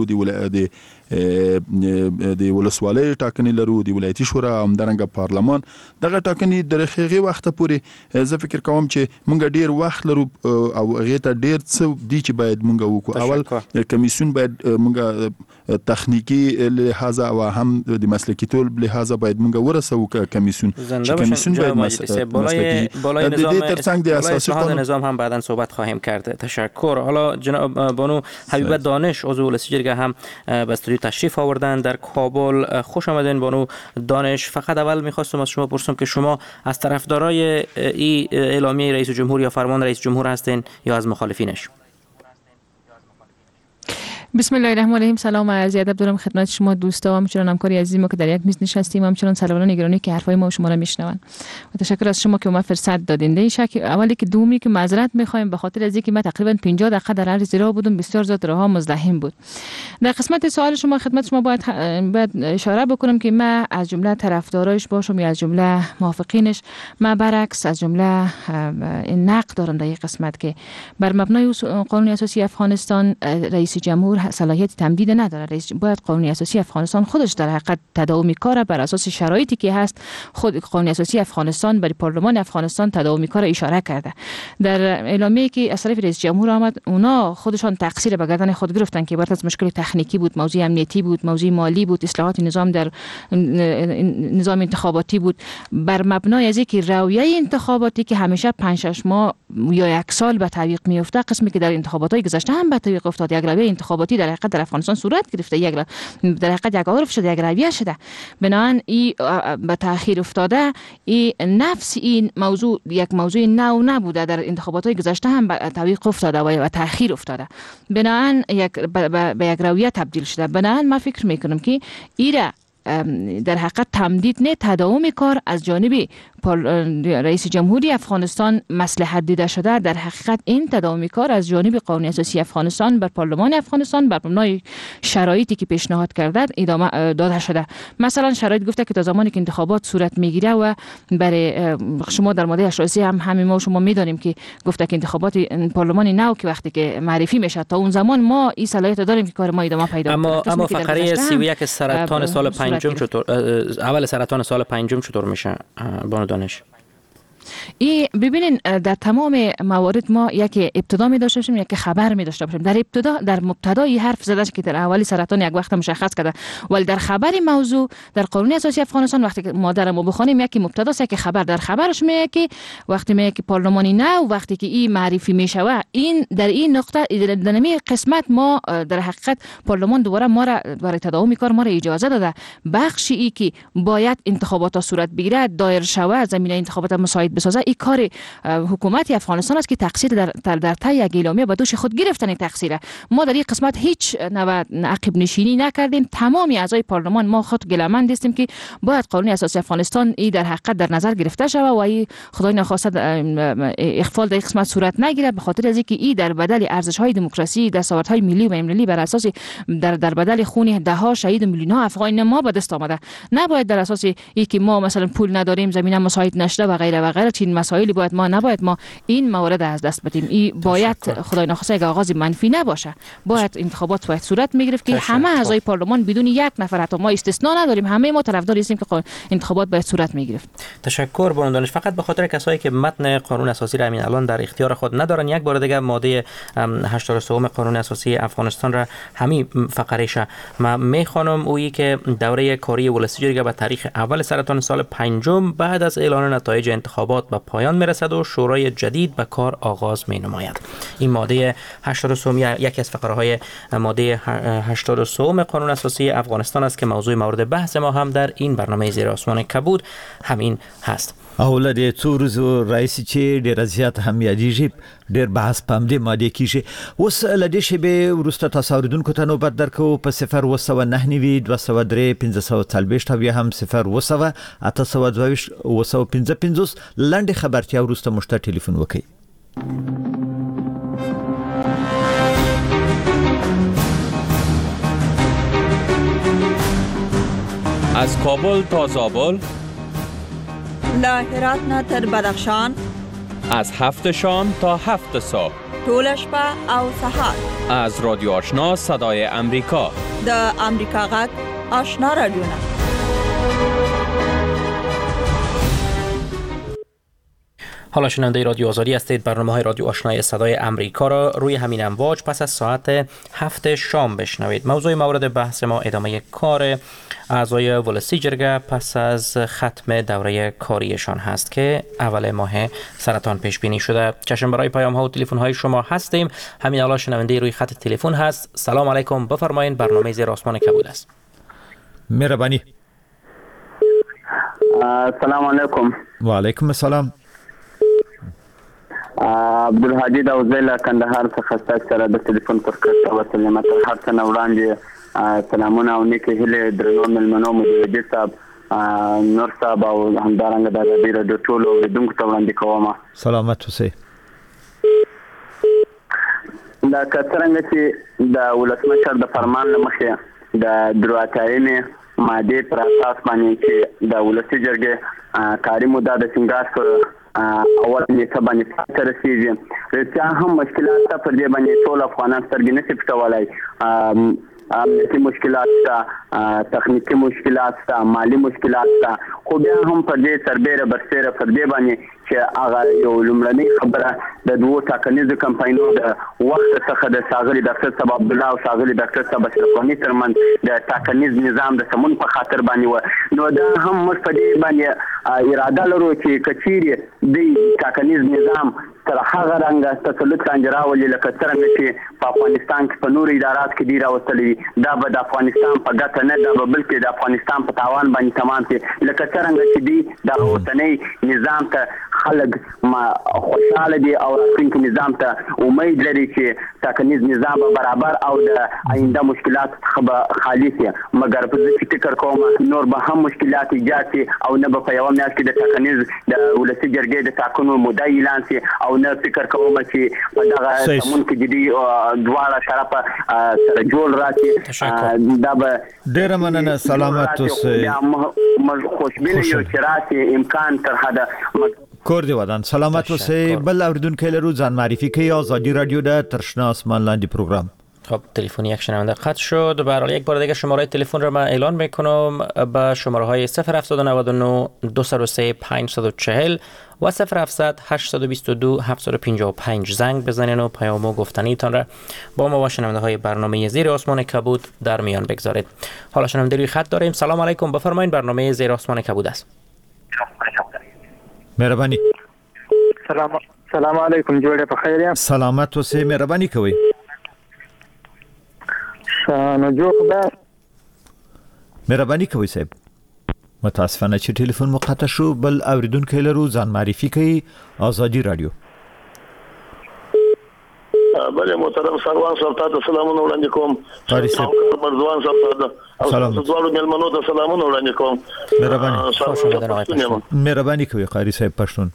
S6: د ولسوالۍ ټاکنې لرو د ولایتي شورا هم درنګ پارلمان دغه ټاکنې درخېږي وخت پورې زه فکر کوم چې موږ ډیر وخت لرو او هغه ته ډیر څه دي چې باید موږ وکړو. اول کمیسیون باید موږ تخنیکی لحاظ او هم د مسلکی طول لحاظ باید موږ ورسو کمیسیون باید مسلکی
S1: بالای نظام هم بعداً صحبت خواهیم کرد. تشکر. حالا جناب بانو حبیبه دانش عضو ولسی جرگه هم به استودیو تشریف آوردن در کابل. خوش آمدین بانو دانش. فقط اول میخواستم از شما پرسم که شما از طرفدارای این اعلامیه رئیس جمهور یا فرمان رئیس جمهور هستین یا از مخالفینش؟
S8: بسم الله الرحمن الرحیم. سلام و عرض ادب دارم خدمت شما دوستا و همچنین همکاری عزیزی ما که در یک میز نشستیم، همچنین سلامان گرامی که حرفای ما و شما را میشنون. و تشکر از شما که ما فرصت دادین. این شک اولی که دومی که معذرت میخوایم به خاطر از اینکه ما تقریبا 50 دقیقه در عرض راه بودم، بسیار زیاد راه مزدحم بود. در قسمت سوال شما خدمت شما باید اشاره بکنم که ما از جمله طرفدارایش باشم یا از جمله موافقینش، ما برعکس از جمله این نقد دارم در این قسمت که بر مبنای قانون اساسی افغانستان رئیس جمهور صلاحیت تمدید نداره. باید قانون اساسی افغانستان خودش در حقیقت تداومی کار بر اساس شرایطی که هست. خود قانون اساسی افغانستان برای پارلمان افغانستان تداومی کار اشاره کرده. در اعلامیه‌ای که از طرف رئیس جمهور آمد، اونا خودشان تقصیر به گردن خود گرفتن که عبارت از مشکل تکنیکی بود، موضوع امنیتی بود، موضوع مالی بود، اصلاحات نظام در نظام انتخاباتی بود. بر مبنای از اینکه رویه انتخاباتی که همیشه 5-6 ماه یا 1 سال به تعویق میفته، قسمی که در انتخابات‌های گذشته هم به تعویق افتاد، یک رویه انتخاباتی در حقیقت در افغانستان صورت گرفته، در حقیقت یک عرف شده، یک رویه شده. بنابراین این به تأخیر افتاده. این نفس این موضوع یک موضوع نو نبوده، در انتخابات‌های گذشته هم به تعویق افتاده و به تأخیر افتاده. بنابراین به یک رویه تبدیل شده. بنابراین من فکر میکنم که ایره در حقیقت تمدید نه تداوم کار از جانب رئیس جمهوری افغانستان مصلحت دیده شده. در حقیقت این تداوم کار از جانب قانون اساسی افغانستان بر پارلمان افغانستان بر مبنای شرایطی که پیشنهاد کرده ادامه داده شده. مثلا شرایط گفته که تا زمانی که انتخابات صورت میگیره و برای شما در ماده 83 هم همین ما شما میدانیم که گفته که انتخابات پارلمان نو که وقتی که معرفی میشه تا اون زمان ما این صلاحیت داریم که کار ما ادامه پیدا کنه.
S1: اما فقره 31 سرطان سال 5 چطور اول سرطان سال 5 چطور میشه بانو دانش؟
S8: این ببینین در تمام موارد ما یک ابتدا می داشته باشیم، یک خبر می داشته باشیم. در مبتدای حرف زده که در اولی سرطان یک وقت مشخص کرده، ولی در خبری موضوع در قانون اساسی افغانستان وقتی که مادر ما بخونیم یکی مبتدا است که خبر. در خبرش میگه که وقتی میگه که پارلمانی نو وقتی که این معرفی میشوه، این در این نقطه در نمی قسمت ما در حقیقت پارلمان دوباره ما را برای تداوم کار ما را اجازه داده. بخشی ای که باید انتخابات صورت بگیره دایر شوه، زمینه انتخابات مساعد بسازه، این کار حکومت افغانستان است که تقصیر در طی یک اعلامیه به دوش خود گرفتن تقصیره. ما در این قسمت هیچ نوع عقب نشینی نکردیم. تمامی اعضای پارلمان ما خود گله‌مند هستیم که باید قانون اساسی افغانستان این در حقیقت در نظر گرفته شود و این خدای نخواسته اخفال در قسمت صورت نگیره، به خاطر از اینکه این در بدل ارزش‌های دموکراسی، دستاوردهای ملی و بین‌المللی بر اساس در بدل خون ده‌ها شهید و میلیون‌ها افغان ما به دست آمده. نباید در اساس اینکه ما مثلا پول نداریم، زمینه مساعد نشده و غیره و غیره چین مسائلی نباید ما این موارد از دست بدیم. این باید خدای نخواسته یک آغاز منفی نباشه. باید انتخابات باید صورت میگرفت که همه اعضای پارلمان بدون یک نفر، حتی ما استثنا نداریم، همه ما طرفدار هستیم که انتخابات باید صورت میگرفت.
S1: تشکر بانو دانش. فقط به خاطر کسایی که متن قانون اساسی را همین الان در اختیار خود ندارن، یک بار دیگه ماده 83 قانون اساسی افغانستان را همین فقره‌اش ما میخوانم. اویی که دوره کاری ولسی جرگه به تاریخ اول سرطان سال 5 بعد از اعلان نتایج انتخابات به پایان میرسد و شورای جدید به کار آغاز می نماید. این ماده 83 یکی از فقره های ماده 83 قانون اساسی افغانستان است که موضوع مورد بحث ما هم در این برنامه زیر آسمان کبود همین هست.
S3: اولاد څورز رئیس چې ډیر زیات هم یادېږي ډیر بحث پام دې ماده کیږي. اوس لدې شی به ورسته تصاوردونکو ته نوبت درکو په 0 203 540 او هم 0 822 لاندې خبرتیا ورسته مشته ټلیفون وکړي.
S9: از کابل تا زابل،
S10: له هرات نه تر بدخشان،
S9: از 7 شام تا 7 صبح،
S10: ټول شپه او سهار.
S9: از رادیو آشنا صدای امریکا،
S10: د امریکا غږ آشنا رادیو.
S1: حالا شنونده رادیو آزادی هستید. برنامه‌های رادیو آشنای صدای امریکا را روی همین امواج پس از ساعت 7 شام بشنوید. موضوع مورد بحث ما ادامه کار اعضای ولسی جرگه پس از ختم دوره کاریشان هست که اول ماه سرطان پیش بینی شده. چشم برای پیام ها و تلفن های شما هستیم. همین الان شنونده روی خط تلفن هست. سلام علیکم، بفرمایید. برنامه زیر آسمان کبود است.
S3: مهربانی.
S5: سلام علیکم.
S3: و علیکم السلام.
S5: عبدالحدید او زیلا کندهار څخه تاسو سره د ټلیفون پر کټ وسلم تر هر څه نه وړاندې سلامونه او نیکه هیله درنو ملمنو مجاهد صاحب نور صاحب او همدارنګه د ډیر د ټولو اوریدونکو ته وړاندې کوم.
S3: سلامت اوسئ.
S5: دا کترنګ چې د ولسمشر د فرمان لمخې د درواتاینې ماده پر اساس باندې چې د ولسي جرګې کاري موده د سنگار پر اول نیټه باندې تر رسیدي رچا هم مشکلات پر دې باندې ټول افغانان سترګې نه سپټولای. امنیتي مشکلات تا تخنیکی مشکلات تا مالی مشکلات تا خو بیا هم پر دې سربېره برسېره پر دې باندې چې هغه یو لومړنۍ خبره د دوه ټاکنیزو کمپاینونو د وخت څخه د ښاغلي ډاکټر صاحب عبدالله او ښاغلي ډاکټر صاحب اشرف غني ترمنځ د ټاکنیز نظام د سمون په خاطر باندې و. نو دا هم موږ په دې باندې اراده لرو چې کچېرې د ټاکنیز نظام تر هغه رنګه تسلط لاندې راولي لکه څرنګه چې په افغانستان کې په نورو ادارات کې دي راوستلي دا به د افغانستان په ګټه نه دا به بلکې د افغانستان په تاوان باندې تمام شي لکه څرنګه چې دي د اوسنۍ نظام ته خلک خوشاله دي او راتلونکي نظام ته امید لري چې ټاکنیز نظام برابر او د آینده مشکلات څخه خالي شي. مګر په دې فکر کوم نور به هم مشکلات ایجاد شي او نه به په یو میاشت کې د ټاکنیز د ولسي جرګې د ټاکنو موده اعلان شي او نه فکر کوم چې په دغه سمون کې جدي دواړه طرفه سره جوړ راشي. دا به
S3: ډېر مننه. سلامت اوسئ.
S5: خوشبینه یو چې راشي امکان تر حده
S3: کور دی ودان. سلامت اوسئ. بل اوریدونکو لرو ځان معرفی کوي. آزادی رادیو در ترشنا آسمان لاندی پروگرام.
S1: خب تلفن یک شنونده قطع شد. به هر حال یک بار دیگه شماره تلفن رو من اعلان میکنم با شماره های 0799 203 540 و 0700 822 755 زنگ بزنین و پیام و گفتنیتان را با ما و شنونده های برنامه زیر آسمان کبود در میان بگذارید. حالا شنونده روی خط داریم. سلام علیکم. بفرمایید برنامه زیر آسمان کبود است.
S3: مهربانی.
S5: سلام علیکم. جوړه په خیر یم.
S3: سلامت اوسئ. مهربانی کوئ.
S5: نو جو خبر
S3: مهربانی کوئ صاحب. متاسفانه چې ټلیفون مقطع شو. بل اوریدونکو لرو ځان معرفي کوي. آزادی رادیو.
S11: بله محترم سروان صاحب ته سلامونه وړاندې کوم.
S3: قاری صاحب
S11: مرزوان صاحب ته
S3: سلام.
S11: ټول ملمنو ته سلامونه وړاندې کوم.
S3: مهرباني. مهرباني کوي قاری صاحب پښتون.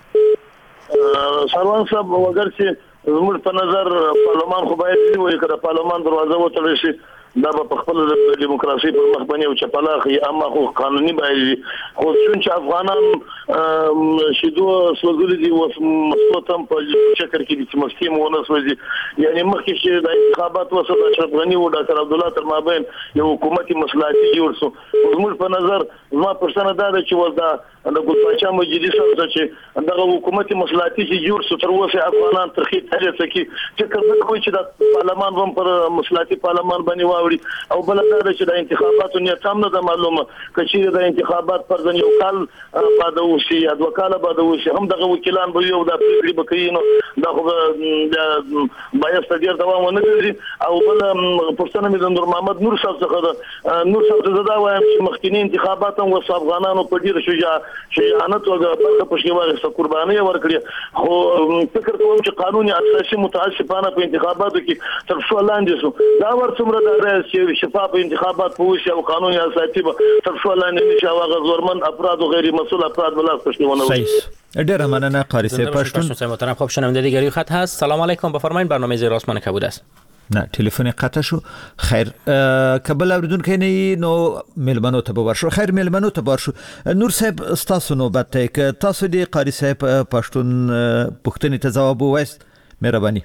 S11: سروان صاحب وګر چې زموږ په نظر پارلمان خو باید وي کړه پارلمان دروازه وتړل شي دا په خپل د دیموکراسي پر مخ باندې او چپلاخي اما خو قانوني باید خو چې افغانان شیدو سوزولې دي وسمستم په چکر کې دي چې مستی مونږ سوزي یعنی مخکې چې د انتخابات وسط اشرف غنی او ډاکټر عبدالله تر مابین یو حکومتي مصلحتي جوړ شو. زموږ په نظر زما پرسنه دا ده چې ودا د ګلپاچا مجیدي صاحب چې دغه حکومتي مصلحتي چې جوړ شو تر اوسه افغانان ترخی تاریخ کې چې کله کوي چې د پارلمان هم پر مصلحتي پارلمان باندې واوري او بل دا چې د انتخاباتو نیت هم نه معلومه کچې د انتخابات پر ځن یو کال بعد اوسي یا دوه کال بعد اوسي هم دغه وکیلان به یو د پریکړې بکینو دا خو د بایس تدیر دوام نه کوي او بل پښتنه مې د نور محمد نور صاحب څخه نور صاحب زدا وایم چې مخکینی انتخابات هم وسو افغانانو په ډیر شجاعت او په پښتیوالي قرباني ورکړي خو فکر کوم چې قانوني اساسي متعصبانه په انتخاباتو کې تر څو لاندې سو دا ورڅومره د رئیس شفاف انتخابات پوښي او قانوني اساسي تر څو لاندې نشي واغ زورمن افراد او غیر مسؤل افراد بلاس پښتیونه
S3: صحیح. ډیر مننه قاری صاحب پښتون.
S1: محترم خب شنونده دیگری خط هست. سلام علیکم. بفرمایید برنامه زیر آسمان کبود است.
S3: نه تلفن قطع شو. خیر کبل اوریدونکو نه نو ملمنو ته ورشو. خیر ملمنو ته ورشو. نور صاحب تاسو نوبت ته ک تاسو دی قاری صاحب پښتون پښتني ته جواب وایست. مهرباني.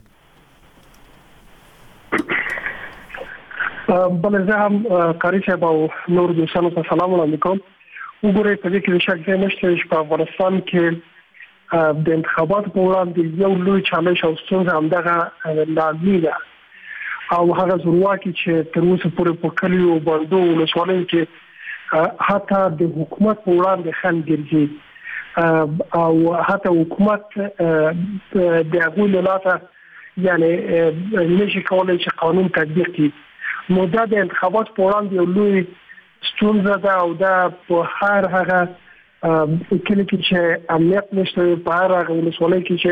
S7: بل زه هم قاری صاحب او نور دوستانو ته سلام علیکم. وګورئ په دې کې شک نشته چې په افغانستان کې د انتخاباتو په وړاندې یو لوی چالش او ستونزه همدغه لازمي ده او هغه ضروري چې تر اوسه پورې په کلیو باندې ولسوالیو کې حتی د حکومت په وړاندې خنډ ګرځي او حتی حکومت د هغوی له لاسه یعنی نشي کولای چې قانون تطبیق کړي. نو دا د انتخاباتو په وړاندې یو لوی ستونزه ده او دا په هر هغه کلی کې چې امنیت نشته په هر هغه ولسوالۍ کې چې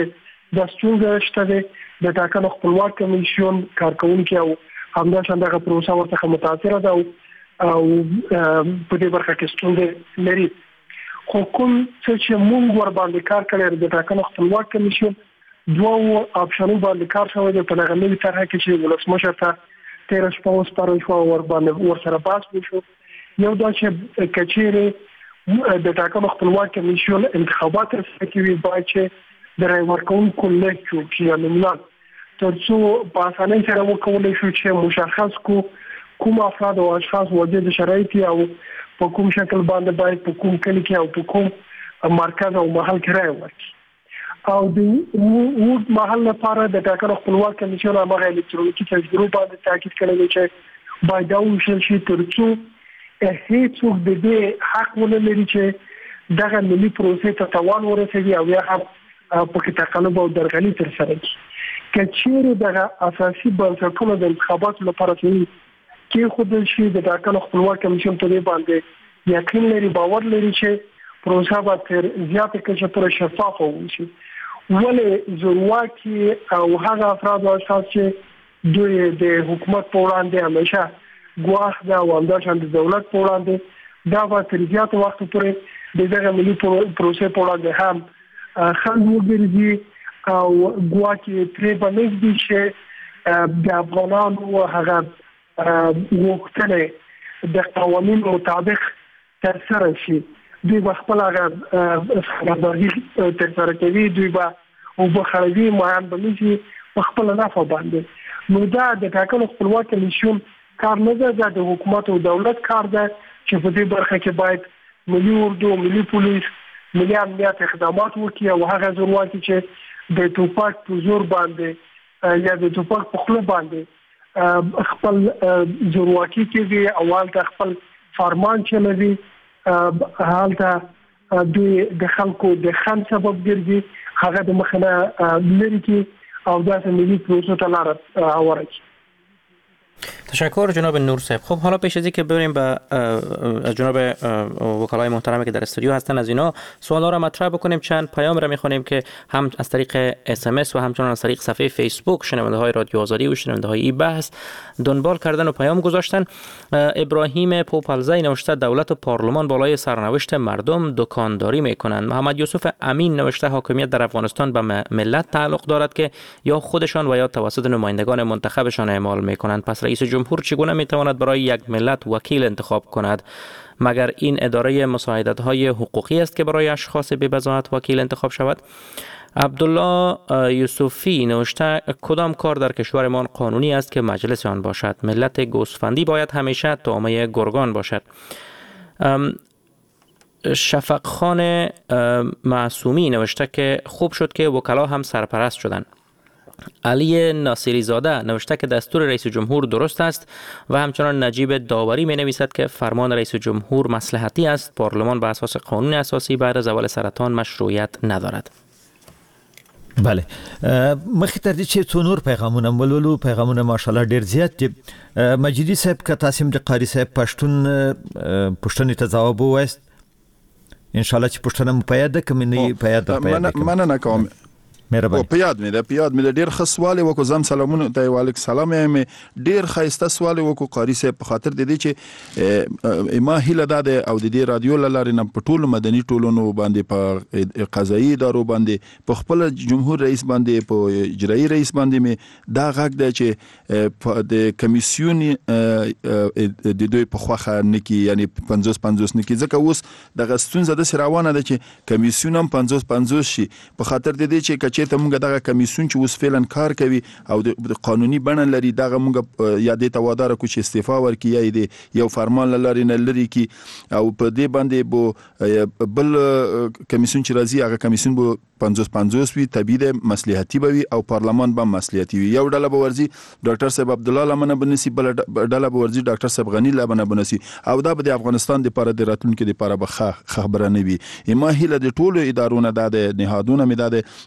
S7: د ستونزې شته د ټاکنو خپلواک کمیسیون کارکونکو او همداشان دغه پروسه ورته متاثر ده او په دې برخه کې ستونزې لري. خو کوم چې موږ ور باندې کار کړی د ټاکنو خپلواک کمیسیون دوه اپشنونه باندې کار شوی دی په دغه نوې طرحه کې چې ولسمشر ته 13 شپه سپارل شو ور باندې ور سره باس وشو. یو دا چې کچېره د ټاکنو خپلواک کمیسیون انتخابات کوي باید چې د رای ورکوونکو لیست جوړ کړي یا نوملان ترڅو په اسانۍ سره وکولای شو چې مشخص کوم افراد او اشخاص وجه د شرایط او په کوم شکل باندې باید په کوم کلی کې او په کوم مرکز او محل کې رای ورکړي او د محل لپاره د ټاکنو خپلواک کمیسیون هغه الکترونیکي تجربه باندې تاکید کړی چې باید دا وشل شي ترڅو هیڅوک د دې حق ولري چې دغه ملي پروسې ته توان ورسوي او یا هم په کې تقلب او درغلي تر سره کړي. کچېره دغه اساسي بنسټونه د انتخاباتو لپاره کې خود شي د ټاکنو خپلواک کمیسیون ته باندې یقین لري باور لري چې پروسه به تر زیاته کچه پر شفافه وشي. ولې ضروري او هغه افراد او اشخاص چې دوی د حکومت په وړاندې همیشه ګواښ دا او همداشان د دولت په وړاندې دا به تر زیاته وخت پورې دغه ملي پروسې په وړاندې هم خنډ وګرځي او ګواکې پرې باندې دي چې د افغانانو هغه وختونه د قوانینو مطابق تر سره شي. دوی خپل هغه خبرګي تر سره کوي دوی به او بخاري معین بنشي خپل نفع باندې نو دا د ټاکنو خپلواک کمیسیون کار نه ده د حکومت او دولت کار ده چې په دې برخه کې باید ملي اردو ملي پولیس ملي امنیت اقدامات وکړي او هغه ضرورت چې د توپاک په زور باندې یا د توپاک په خله باندې خپل ضرورتي کې اول د خپل فرمان چلوي حالته دوی د خلکو د خان سبب ګرځي هغه د مخنه لري کې او داسې ملي پروسه ته لار هواري.
S1: تشکر جناب نور صاحب. خب حالا پیش از اینکه بریم به جناب وکلای محترمی که در استودیو هستن از اینا سوالا را مطرح بکنیم. چند پیام را میخوانیم که هم از طریق SMS و همچنان از طریق صفحه فیسبوک شنونده های رادیو آزادی و شنونده های ای بحث دنبال کردن و پیام گذاشتن. ابراهیم پوپلزی نوشته دولت و پارلمان بالای سرنوشت مردم دکانداری میکنند. محمد یوسف امین نوشته حاکمیت در افغانستان به ملت تعلق دارد که یا خودشان و یا توسط نمایندگان منتخبشان اعمال میکنند. پس رئیس جمهور چگونه میتواند برای یک ملت وکیل انتخاب کند؟ مگر این اداره مساعدت‌های حقوقی است که برای اشخاص بی-بضاعت وکیل انتخاب شود؟ عبدالله یوسفی نوشته کدام کار در کشورمان قانونی است که مجلس آن باشد؟ ملت گوسفندی باید همیشه طعمه گرگان باشد. شفق خان معصومی نوشته که خوب شد که وکلا هم سرپرست شدند. علی ناصری زاده نوشته که دستور رئیس جمهور درست است و همچنان نجیب داوری می نویسد که فرمان رئیس جمهور مصلحتی است. پارلمان به اساس قانون اساسی بعد از زوال سرطان مشروعیت ندارد.
S3: بله مخکې تر دې چې څو نور پیغامونه ولولو پیغامونه ماشاءالله ډیر زیات دي. مجیدی صاحب که تاسو د قاری صاحب پښتون ته جواب وایست ان شاء الله چې پښتون مو پیدا کوم نه پیدا
S6: مننه کوم.
S3: مهرباني.
S6: په یاد مې ډیر خصواله وکړو زم سلامونه ته وعلیکم سلام مې ډیر خاصه سوال وکړو قاری صاحب په خاطر د دې چې ما هیله ده او د دې رادیو لاره نه په ټولو مدني ټولونو باندې په قضایي ادارو باندې په خپل جمهور رئیس باندې په اجرایی رئیس باندې مې دا غږ ده چې د کمیسیون د دوی په خوخه نکی یعنی 50 نکی ځکه اوس د غستون زده روانه ده چې کمیسیون هم 50 شي په خاطر د دې چې ته موږ دغه کمیسیون چې اوس فعلا کار کوي او د قانوني بڼه لري دغه موږ یا د توادر کو چې استعفا ورکړي یا د یو فرمان لري نه لري کی او په دې باندې بو بل کمیسیون چې راځي هغه کمیسیون بو 50 وی طبيعي مصلحتي بوي او پارلمان به مصلحتي وي. یو ډله به ورزي ډاکټر صاحب عبد الله لمنه بنسي بل ډله به ورزي ډاکټر صاحب غني لمنه بنسي او دا به د افغانستان د لپاره د راتلونکو د لپاره به خبره نه وي. ما هیله د ټولو ادارو نه د نهادونو مې د چې د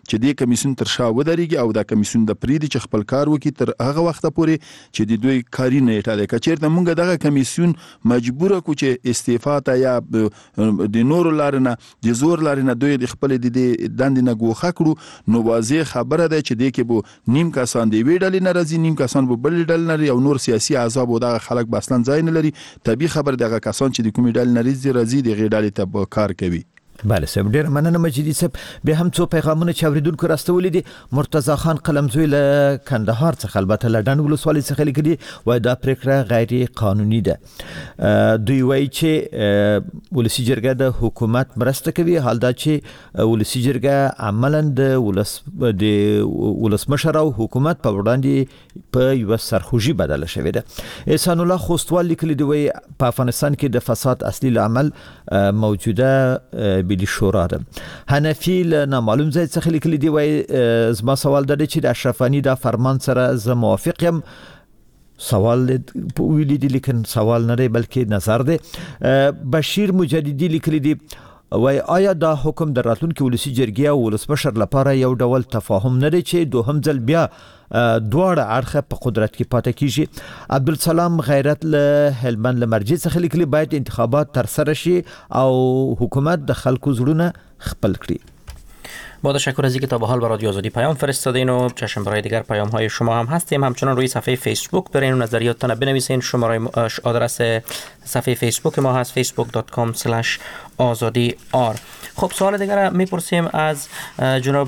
S6: کمیسیون تر شا ودرېږي او دا کمیسیون د پریدي چې خپل کار وکړي تر هغه وخت پورې چې د دوی کاري نیټه ده. کچېرته موږ دغه کمیسیون مجبور کو چې استعفا ته یا د نور لارنه د زور لارنه دوی د خپل د دند نه ګوخه کړو نو واضح خبره ده چې د کې بو نیم کسان دی ویډل نه راځي نیم کسان بو بل ډل نه او نور سیاسي احزاب او دغه خلک بسلن ځای نه لري. طبي خبر دغه کسان چې د کومې ډل نه راځي د غیډالې ته کار کوي.
S3: بله صاحب ډیر مننه مجیدي صاحب. به هم څو پیغامونه چې اوریدونکو راستولي دي. مرتضی خان قلمزوی له کندهار څخه البته لډن ولسوالۍ څخه لیکلي وای دا پریکړه غیر قانوني ده. دوی وایي چې ولسی جرګه د حکومت مرسته کوي حال دا چې ولسی جرګه عملاً د ولسمشر او حکومت په وړاندې په یو سرخوږي بدله شوې ده. احسان الله خوستوال لیکلي دی وای په افغانستان کې د فساد اصلي عمل موجوده بلی شورا ده. حنفی له نامعلوم ځای څخه لیکلي دی وای زما سوال ده چې د اشرف غنی دا فرمان سره زه موافق یم. سوال ویلی دی لیکن سوال نه دی بلکې نظر دی. بشیر مجددی لیکلي دی وای آیا دا حکم در راتلونکي ولسی جرګې او ولسمشر لپاره یو ډول تفاهم نه دی چې دوهم ځل بیا دواړه اړخه په قدرت کې پاتې کیږي. عبدالسلام غیرت له هلمند لمرجی څخه لیکلي باید انتخابات تر سره شي او حکومت د خلکو زړونه خپل کړي.
S1: با تشکر از اینکه تا به حال برای رادیو آزادی پیام فرستادین و چشم برای دیگر پیام های شما هم هستیم. همچنان روی صفحه فیسبوک برین و نظریاتتان بنویسین. شماره آدرس صفحه فیسبوک ما هست facebook.com/azadi.r. خب سوال دیگر میپرسیم از جناب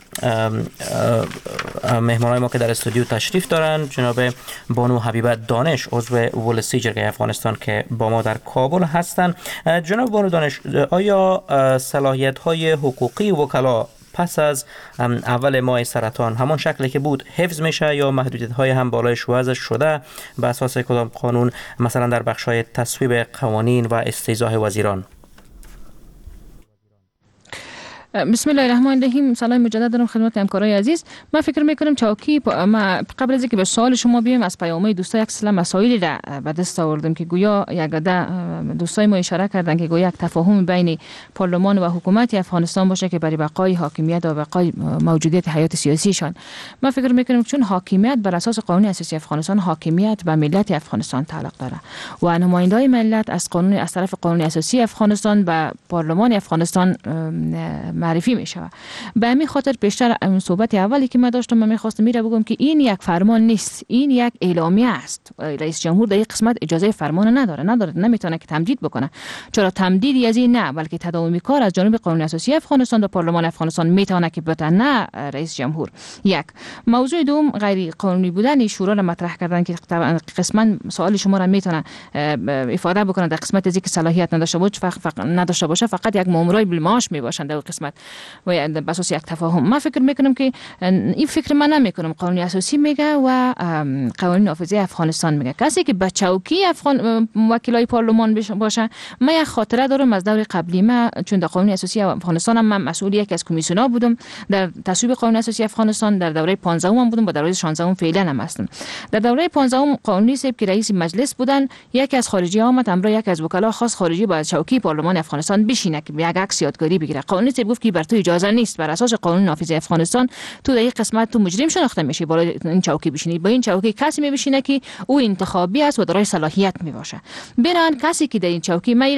S1: مهمانای ما که در استودیو تشریف دارند. جناب بانو حبیبه دانش عضو ولسی جرگه افغانستان که با ما در کابل هستند. جناب بانو دانش آیا صلاحیت های حقوقی وکلا پس از اول ماه سرطان همان شکلی که بود حفظ میشه یا محدودیت های هم بالایش وضع شده به اساس کدام قانون مثلا در بخش های تصویب قوانین و استیضاح وزیران؟
S8: بسم الله الرحمن الرحیم. سلام مجدد دارم خدمت همکارای عزیز. من فکر میکنم چاوکی ما قبل از اینکه به سوال شما بیایم از پیام‌های دوستای یک سلام مسائلی را به دست آوردیم که گویا یک دوستای ما اشاره کردن که گویا یک تفاهم بین پارلمان و حکومت افغانستان باشه که برای بقای حاکمیت و بقای موجودیت حیات سیاسیشان. من فکر میکنم چون حاکمیت بر اساس قانون اساسی افغانستان حاکمیت به ملت افغانستان تعلق داره و نمایندای ملت از طرف قانون اساسی افغانستان به پارلمان افغانستان معرفی می شود. به همین خاطر بیشتر صحبت اولی که من داشتم من می‌خواستم بگم که این یک فرمان نیست، این یک اعلامیه است. رئیس جمهور در این قسمت اجازه فرمان نداره، نمیتونه که تمدید بکنه. چرا تمدیدی از این نه، بلکه تداومی کار از جانب قانون اساسی افغانستان و پارلمان افغانستان میتونه که بده، نه رئیس جمهور. یک موضوع دوم غیر قانونی بودن شورا را مطرح کردن که قسما سوال شما را میتونه افاده بکنه در قسمت از اینکه صلاحیت نداشته باشه فقط یک مامورای بالمعاش میباشن در قسمت و به اساس یک تفاهم. من فکر میکنم که این فکر من نمیکنم. قانون اساسی میگه و قوانین نافذه افغانستان میگه کسی که به چوکی وکیلای پارلمان باشه. من یک خاطره دارم از دور قبلی ما، چون در قانون اساسی افغانستان من مسئول یکی از کمیسیون‌ها بودم در تصویب قانون اساسی افغانستان. در دوره 15 هم بودم و در دوره 16 فعلا هم هستم. در دوره 15 قانونی صاحب که رئیس مجلس بودن، یکی از خارجی ها آمد امروز یک از وکلا خاص خارجی با چوکی پارلمان افغانستان بشینه که یک عکس یادگاری بگیره. قانونی صاحب گفت که بر تو اجازه نیست، بر اساس قانون نافذ افغانستان تو در این قسمت تو مجرم شناخته میشی بالا این چوکی بشینی. با این چوکی کسی میبشینه که او انتخابی است و دارای صلاحیت میباشه. بنابراین کسی که در این چوکی ما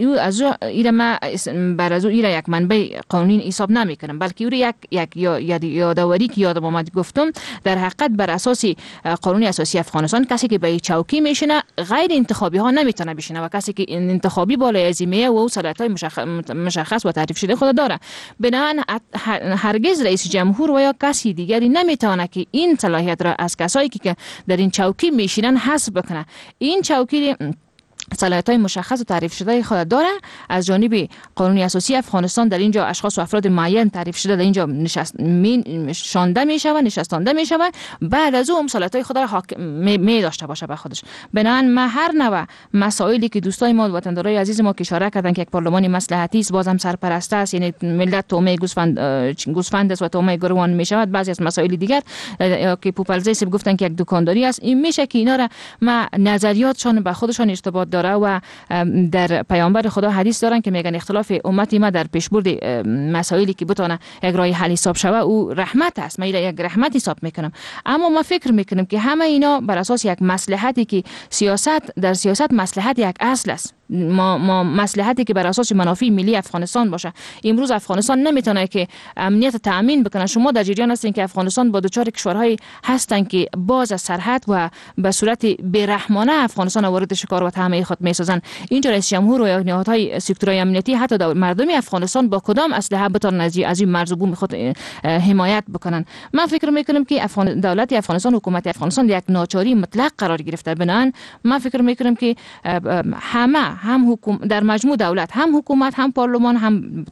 S8: بر از یک منبع قانونی حساب نمیکنم، بلکه او یک یادآوری که یادم اومد گفتم در حقیقت بر اساس قانون اساسی افغانستان کسی که به این چوکی میشینه غیر انتخابی ها نمیتونه بشینه و کسی که انتخابی بالای عظیمه و صلاحیت مشخص و تعریف شده خود داره. بنابراین هرگز رئیس جمهور و یا کسی دیگری نمیتونه که این صلاحیت را از کسایی که در این چوکی میشینن حذف بکنه. این چوکی صلاحیت‌های مشخص و تعریف شده خود داره از جانب قانون اساسی افغانستان. در اینجا اشخاص و افراد معین تعریف شده در اینجا نشانده نشستانده میشه. بعد از اون صلاحیت‌های خود را می داشته باشه به خودش. بنابراین ما هر نوع مسائلی که دوستای ما وطندارای عزیز ما که اشاره کردن که یک پارلمانی مصلحتی است بازم سرپرست است، یعنی ملت تومه گوسفند است و تومه گروان میشود. بعضی از مسائل دیگر که پوپلزی گفتن که یک دکانداری است، این میشه که اینا را ما نظریاتشان به خودشان ارتباط داره و در پیامبر خدا حدیث دارن که میگن اختلاف امتی ما در پیشبرد مسائلی که بتونه یک راه حل حساب شوه او رحمت است. من یک رحمت حساب میکنم. اما ما فکر میکنم که همه اینا بر اساس یک مصلحتی که در سیاست مصلحت یک اصل است. ما مصلحتی که بر اساس منافع ملی افغانستان باشه. امروز افغانستان نمیتونه که امنیت تامین بکنه. شما در جریان هستین که افغانستان با دچار کشورهای هستن که باز از سرحد و به صورت بیرحمانه افغانستان وارد شکار و طمع خود میسازن. اینجا رئیس جمهور و یا نهادهای سکتورهای امنیتی حتی مردم افغانستان با کدام اسلحه بتونن از این مرز و بوم خود حمایت بکنن. من فکر میکنم که دولت افغانستان، حکومت افغانستان یک ناچاری مطلق قرار گرفته. بنابراین من فکر میکنم که هم در مجموع دولت، هم حکومت، هم پارلمان، هم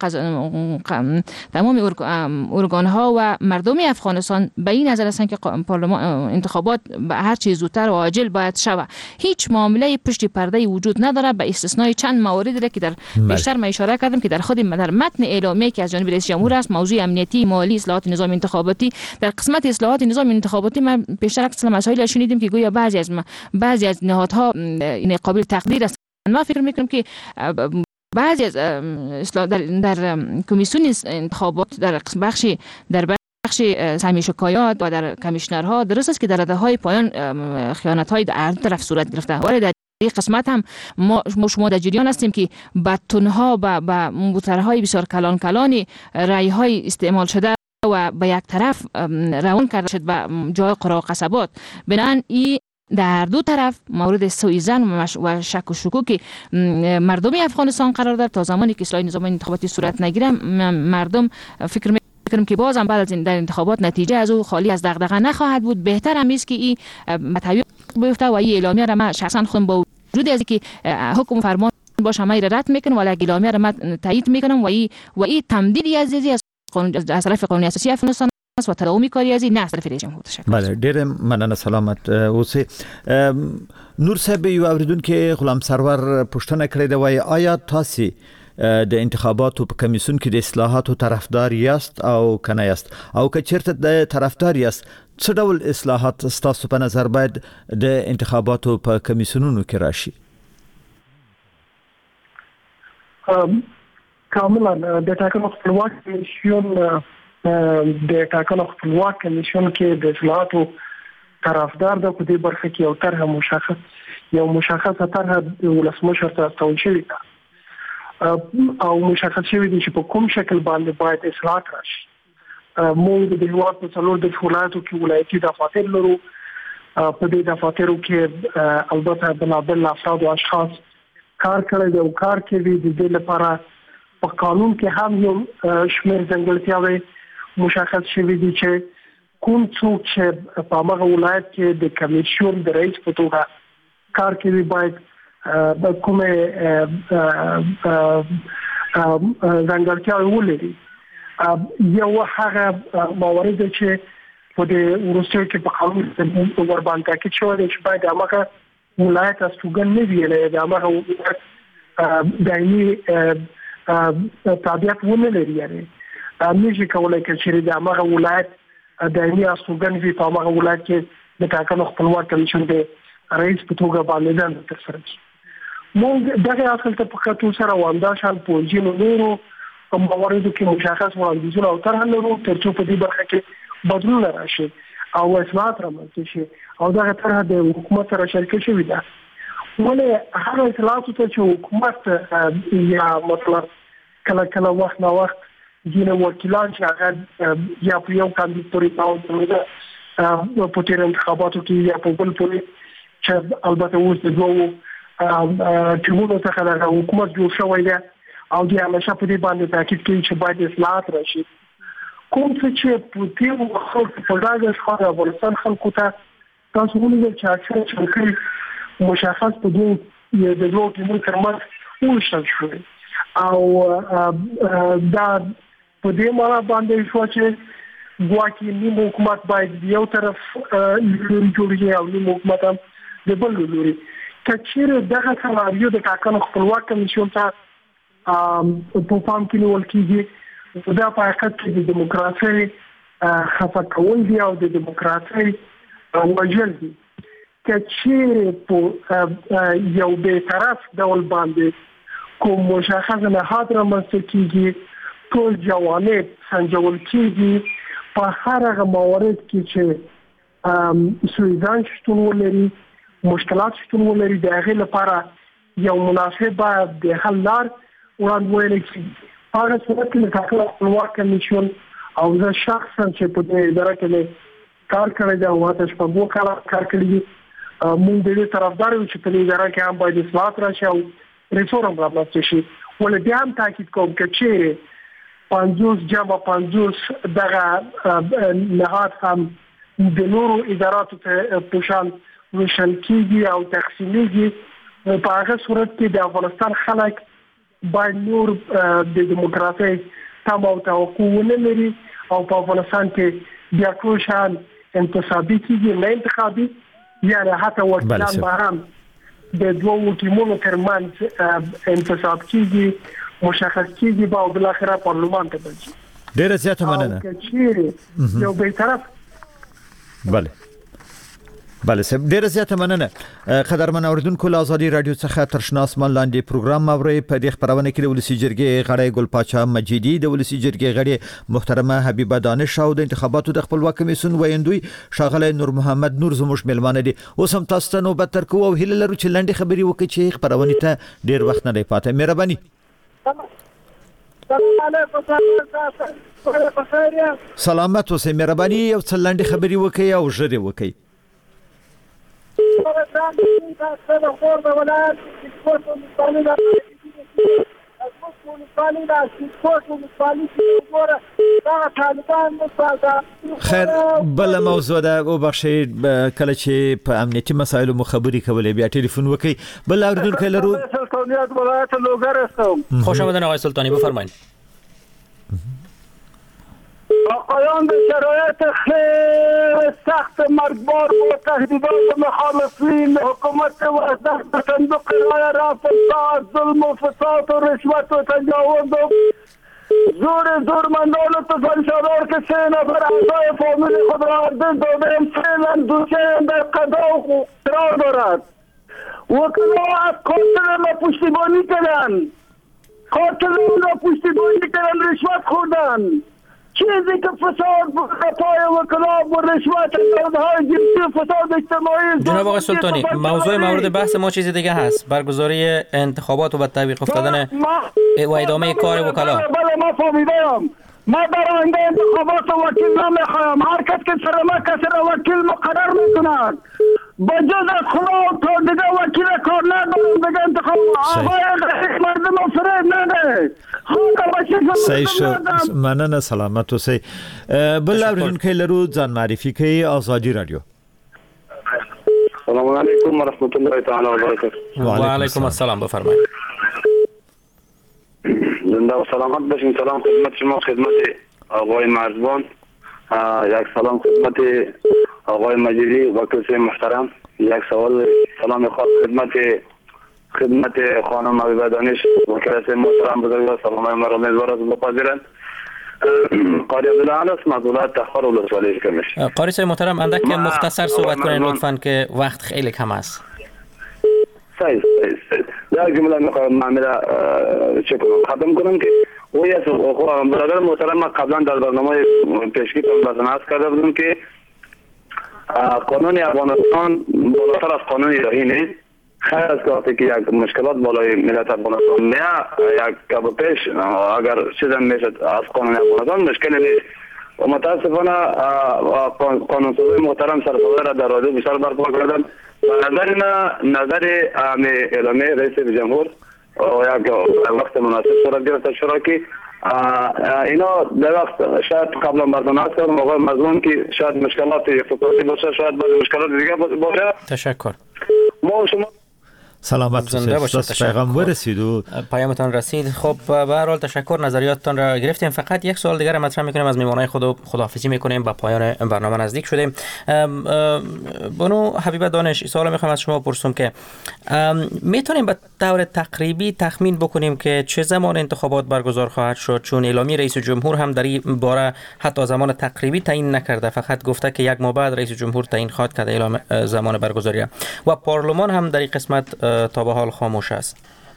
S8: تمام ارگان ها و مردم افغانستان به این نظر هستند که پارلمان انتخابات به هر چیز زودتر و عاجل باید شود. هیچ معامله پشت پرده وجود نداره به استثنای چند موارد که در بیشتر ما اشاره کردم که در متن اعلامیه که از جانب رئیس جمهور است، موضوع امنیتی، مالی، اصلاحات نظام انتخاباتی. در قسمت اصلاحات نظام انتخاباتی ما بیشتر اکثر مسائل شنیدیم که گویا بعضی از نهادها این قابل تقدیر است. ما فکر میکنم که بعضی از در کمیسیون انتخابات در بخش سهمی شکایات و در کمیشنرها درست است که در رده‌های پایان خیانت‌های در هر طرف صورت گرفته. ولی در این قسمت هم شما در جریان هستیم که بتونها و موترهای بسیار کلانی رای‌های استعمال شده و به یک طرف روان کرده شد به جای قرا و قصبات. بنابراین این در دو طرف مورد سوء ظن و شک و شکوک مردم افغانستان قرار دارد. تا زمانی که اصلاح نظام انتخاباتی صورت نگیره مردم فکر میکنم که بازم بعد از این در انتخابات نتیجه از او خالی از دغدغه نخواهد بود. بهتر هم است که این مطابق بیفته و این اعلامیه را من شخصا خودم با وجود از که حکم فرمان باشه من رد میکنم ولی اعلامیه را من تایید میکنم و این تمدیدی عزیزی از طرف قانون اساسی افغانستان و تداومی کاری از این نه از طرف رئیس جمهور.
S3: بله ډېر مننه سلامت اوسئ. نور صاحب یو اوریدونکو غلام سرور پوښتنه کړې ده وایي آیا تاسو د انتخاباتو په کمیسیون کې د اصلاحاتو طرفدار یاست او کنه یاست او که چیرته د طرفدار یاست څه ډول اصلاحات ستاسو په نظر باید د انتخاباتو په کمیسیونونو کې راشي؟
S7: کاملا د ټاکنو خپلواک کمیسیون د ټاکنو خپلواک کمیسیون کې د اصلاحاتو طرفدار ده. په دې برخه کې یو طرح مشخصه طرح د ولسمشر ته استول شوې ده او مشخص شوی دی چې په کوم شکل باندې باید اصلاحات راشي. موږ د هیواد په څلور د ولایتو کې ولایتي دفاتر لرو. په دې دفاترو کې البته بنابل افراد او اشخاص کار کړی دی او کار کوي. د دې لپاره په قانون کې هم یو شمېر ځانګړتیاوې مشخص شوی دي چې کوم څوک چې په هغه ولایت کې د کمیسیون د رئیس په توګه کار کوي باید د کومه ځانګړتیاوې ولري. یو هغه موارد چې په دې وروستیو کې په قانون کې ور باندې تاکید شوی دی چې باید هغه ولایت استوګن نه وي د هغه دایمي تابعیت ونه لري. یعنی نشي کولای چې د هغه ولایت دایمي استوګن وي په هغه ولایت کې د ټاکنو خپلواک کمیسیون د رئیس په توګه باندې دند ترسره کړي. موږ دغه اصل ته په کتو سره واندا شان پوجینو نورو مواردو کې مشخص وړاندیزونه او طرح لرو ترڅو په دې برخه کې بدلون راشي او اصلاحات رامنځته شي او دغه طرح د حکومت سره شریک شوی ده. ولې هغه اصلاحات ته چې حکومت یا مطلب کله وخت نا وخت ځینې وکیلان چې هغه یا په یو کاندید پورې تاو په تیر انتخاباتو کې یا په بل پورې چې البته اوس د دوو ټیمونو څخه د حکومت جوړ شوی دی او د همیشه په دې باندې تاکید کوي چې باید اصلاحات راشي. کوم څه چې په دې وخت په دغه ښار افغانستان خلکو ته تاسو ولې چې اکثر شرکې مشخص په دې د دوه ټیمونو ترمنځ وشل شوی او دا په دې معنی باندې شو چې ګواکې نیم حکومت باید یو طرف لوري جوړي او نیم حکومت هم د بل لوري. که چیرې دغه سناریو د ټاکنو خپلواک کمیسیون ته په پام کې نیول کېږي دا په حقیقت کې د دیموکراسۍ خفه کول دي او د دیموکراسۍ وژل دي. که چیرې په یو بیطرف ډول باندې کوم مشخص نهاد رامنځته کیږي ټول جوانب سنجول کیږي په هر هغه موارد کې چې سویدان شتون ولري مشکلات شتون ولري د هغې لپاره یو مناسبه د حل لار وړاندوینه کیږي. په هغه صورت کې د ټاکنو خپلواک کمیسیون او زه شخصا چې په دې اداره کې کار کړی دی او اته شپږ کاله کار کړی دی موږ د دې طرفدار یو چې په دې اداره کې هم باید اصلاحات راشي او ریفورم رامنځته شي. ولې بیا هم تاکید کوم که چیرې 50 جمع 50 دغه نهاد هم د نورو اداراتو ته پوشان وشل کیږي او تقسیمیږي په هغه صورت کې د افغانستان خلک باید نور د دیموکراسۍ تمه او توقع ونه لري او په افغانستان کې بیا ټول شان انتصابي کیږي نه انتخابي یعنی حتی وکیلان به هم د دوو ټیمونو ترمنځ انتصاب کیږي مشخص کیږي با او بالاخره پارلمان ته ځي.
S3: ډیره زیاته مننه.
S7: که چیرې یو بیطرف
S3: بله سب ډیره زیاته مننه. قدرمن اوریدونکو له آزادي رادیو څخه تر شناسمان لاندې پروګرام اوري. په دې خبرونه کې د ولسی جرګې غړی ګل پاچا مجیدی د ولسی جرګې غړي محترمه حبیبه دانش او د انتخاباتو د خپلواک کمیسیون ویندوی شاغله نور محمد نور زموږ ملمانه دي. اوس هم تاسو ته نوبت ترکو او هیله لرو چې لاندې خبري وکړي چې خبرونه ته ډیر وخت نه دی پاتې. مهرباني. سلامت اوسئ. مهرباني یو څه لاندې خبري وکړي او ژر وکړي. خیر بل موضوع ده او بخشي کله چې په امنیتي مسایلو مخبري کولې بیا ټلیفون وکي. بل اوریدونکو لرو
S12: سلطانیت ولایت لوګر هستم.
S1: خوش آمدید آقای سلطانی بفرمایید.
S12: آقایان به شرایط خیلی سخت مرگبار با تهدیدات مخالفین حکومت وحدت به صندوق رای رفت از ظلم و فساد و رشوت و تجاوز و زور مندان و تفنشادار که 3 نفر اعضای فامیل خود را عرض دادیم فعلا دوچه در قضا و قرار دارد. وکلا از قاتل ما پشتیبانی کردن رشوت خوردن. چیزی که فساد خطای وکلا و رشوت های جنسی فساد اجتماعی.
S1: جناب آقای سلطانی موضوع مورد بحث ما چیز دیگه هست. برگزاری انتخابات و به تعویق افتادن و ادامه کار وکلا.
S12: بله ما فهمیدم. ما در آینده انتخابات وکیل نمیخوایم. هر کس که سرما کسی را وکیل مقرر میکند بجز از خدا تا دیگه وکیل کار ندارم دیگه انتخاب آقای مردم فریب نده.
S3: صحیح شو. مننه. سلامت اوسئ. بل اوریدونکو لرو ځان معرفي کوي. آزادي رادیو.
S13: السلام علیکم ورحمت الله تعالی وبرکاته.
S1: و علیکم السلام بفرمایید.
S13: زنده و سلامت باشین. سلام خدمت شما، خدمت آقای مرزبان، یک سلام خدمت آقای مجیدی وکیل محترم. یک سوال سلام خاص خدمت خانم حبیبه دانش وکیل محترم بزرگوار. سلام مرا میزبان بپذیرند. قاری عبدالله است مسئولات تخار ولسوالی کمیش.
S1: قاری صاحب محترم اندک مختصر صحبت کنین لطفاً که وقت خیلی کم است.
S13: صحیح. یک جمله میخوام معامله ختم کنم که برادر محترم قبلا در برنامه پیشگیتون بازنهاد کرده بودم که قانون افغانستان بالاتر از قانون الهی نیست. خیر از وقتی که یک مشکلات بالای ملت افغانستان میاد یک کب پیش اگر چیزی میشه از قانون افغانستان مشکلی نیست. و متاسفانه قانونسازی محترم سرسازی را در رادیو بیشتر برپا کردن. نظر اعلامیه رئیس جمهور یک وقت مناسب صورت گرفته شد که اینا در وقت شاید قبلا بازنهاد کردم آقای مظلوم که شاید مشکلات اقتصادی باشه، شاید بعضی مشکلات دیگه باشه.
S1: تشکر.
S13: ما شما
S3: سلامت باشید. پیغام ورسید و
S1: پیامتان رسید. خب به هر حال تشکر، نظریاتتان را گرفتیم. فقط یک سوال دیگر مطرح میکنیم از میمونای خداحافظی میکنیم، به پایان برنامه نزدیک شدیم. بانو حبیبه دانش، سوال میخوام از شما پرسم که میتونیم به طور تقریبی تخمین بکنیم که چه زمان انتخابات برگزار خواهد شد؟ چون اعلامیه رئیس جمهور هم در این باره حتی زمان تقریبی تعیین نکرده، فقط گفته که یک ماه بعد رئیس جمهور تعیین خواهد کرد اعلام زمان برگزاری، و پارلمان هم در این قسمت تا به حال خاموش است.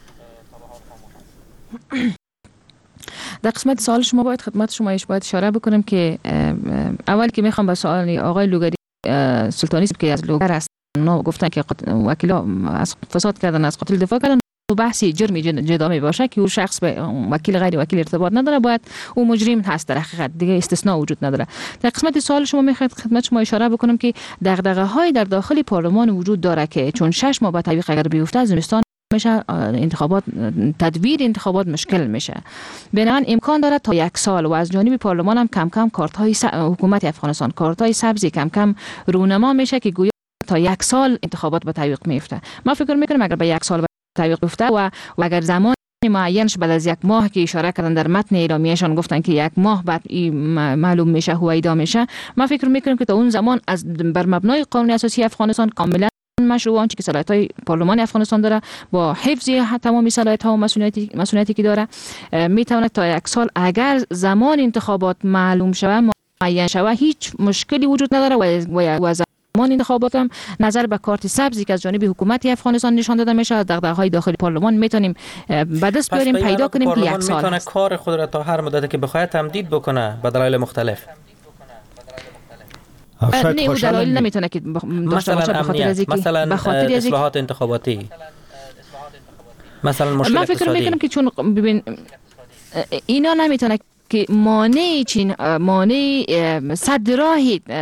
S8: در قسمت سوال شما باید خدمت شما اشاره بکنم که اول که میخوام به سوال آقای لوگری سلطانی که از لوگر است، اونا گفتن که وکیلا از فساد کردن، از قتل دفاع کردن، و بحثی جرمی جدا می باشه که اون شخص به وکیل غیر وکیل ارتباط نداره، باید اون مجرم هست. در حقیقت دیگه استثناء وجود نداره. در قسمت سوال شما میخواد خدمت شما اشاره بکنم که دغدغه های در داخل پارلمان وجود داره که چون 6 ماه بعد تطبیق اگر بیفته زمستان میشه، انتخابات تدبیر انتخابات مشکل میشه. بنابراین امکان داره تا 1 سال و از جانب پارلمان هم کم کم کارت های حکومت افغانستان، کارت های سبزی کم کم رونما میشه که گویا تا 1 سال انتخابات به تعویق میفته. ما فکر میکنم اگر به 1 سال تعویق بیفته و اگر زمان معینش بعد از 1 ماه که اشاره کردن در متن اعلامیه‌شان گفتن که 1 ماه بعد معلوم میشه هویدا میشه، ما فکر میکنم که تا اون زمان از بر مبنای قانون اساسی افغانستان کاملا مشروع آنچه که صلاحیت‌های پارلمان افغانستان داره با حفظ تمامی صلاحیت‌ها و مسئولیتی که داره میتونه تا 1 سال اگر زمان انتخابات معلوم شوه معین شوه هیچ مشکلی وجود نداره و زمان انتخابات هم نظر به کارت سبزی که از جانب حکومت افغانستان نشان داده میشه، دغدغه‌های داخل پارلمان میتونیم به دست بیاریم، پیدا کنیم که 1 سال
S1: میتونه کار خود را تا هر مدتی که بخواد تمدید بکنه به دلایل مختلف.
S8: نه او دلایل نمیتونه که داشته باشه به خاطر از
S1: مثلا اصلاحات انتخاباتی، مثلا مشکل اقتصادی.
S8: من فکر میکنم که چون ببین اینا نمیتونه که مانع صد راه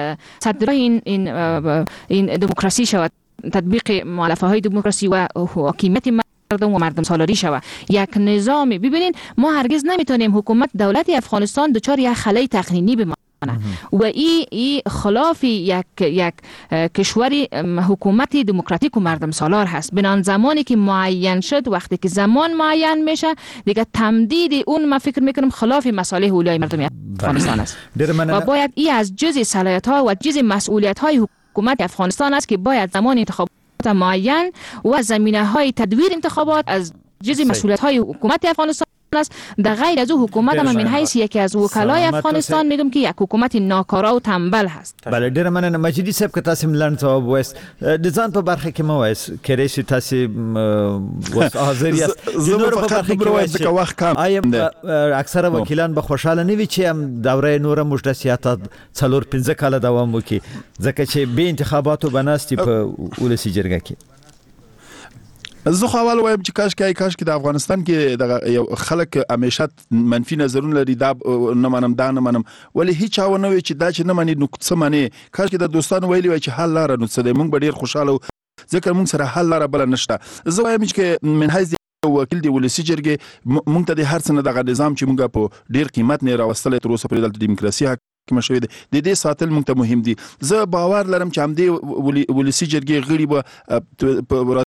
S8: این دموکراسی شود، تطبیق مؤلفه های دموکراسی و حاکمیت مردم و مردم سالاری شود. یک نظامی ببینین ما هرگز نمیتونیم حکومت دولت افغانستان دچار یک خلای تقنینی بمانه و این خلاف یک کشوری حکومت دموکراتیک و مردم سالار هست. بنان زمانی که معین شد، وقتی که زمان معین میشه دیگه تمدید اون ما فکر میکنم خلاف مصالح اولای مردم افغانستان است و باید این از جزء صلاحیت ها و جزء مسئولیت های حکومت افغانستان است که باید زمان انتخابات معین و زمینه های تدویر انتخابات از جزء مسئولیت های حکومت افغانستان است. در غیر از او حکومت هم من حیث یکی از وکلای افغانستان میگم که یک حکومت ناکارا و تنبل هست.
S3: بله ډیر مننه مجیدی صاحب که تاسو ملن جواب وست د ځان په برخه کې مو وایس کړئ چې تاسو وس حاضر یاست زموږ په برخه کې وایس چې وخت کم اکثره وکیلان به خوشاله نه وي چې هم دوره نور مجده سیاست 4-5 کال دوام وکړي ځکه چې به انتخاباتو بناستي په ولسی جرګه کې.
S6: زه خو اول وایم چې کاش کې د افغانستان کې د یو خلک همیشه منفي نظرونه لري، دا نه منم ولی هیڅ چا ونه وی چې دا چې نه مني نو څه مني. کاش کې د دوستانو ویلي وای چې حل لاره نو څه دی، موږ به ډیر خوشاله ځکه موږ سره حل لاره بل نشته. زه وایم چې من حیث وکیل دی ولسی جرګه موږ ته د هر څه نه دغه نظام چې موږ په ډیر قیمت نه راوستل تر اوسه پرې د دیموکراسي حاکم شوی دی د دې ساتل موږ ته مهم دي. زه باور لرم چې هم دی ولسی جرګه غړي به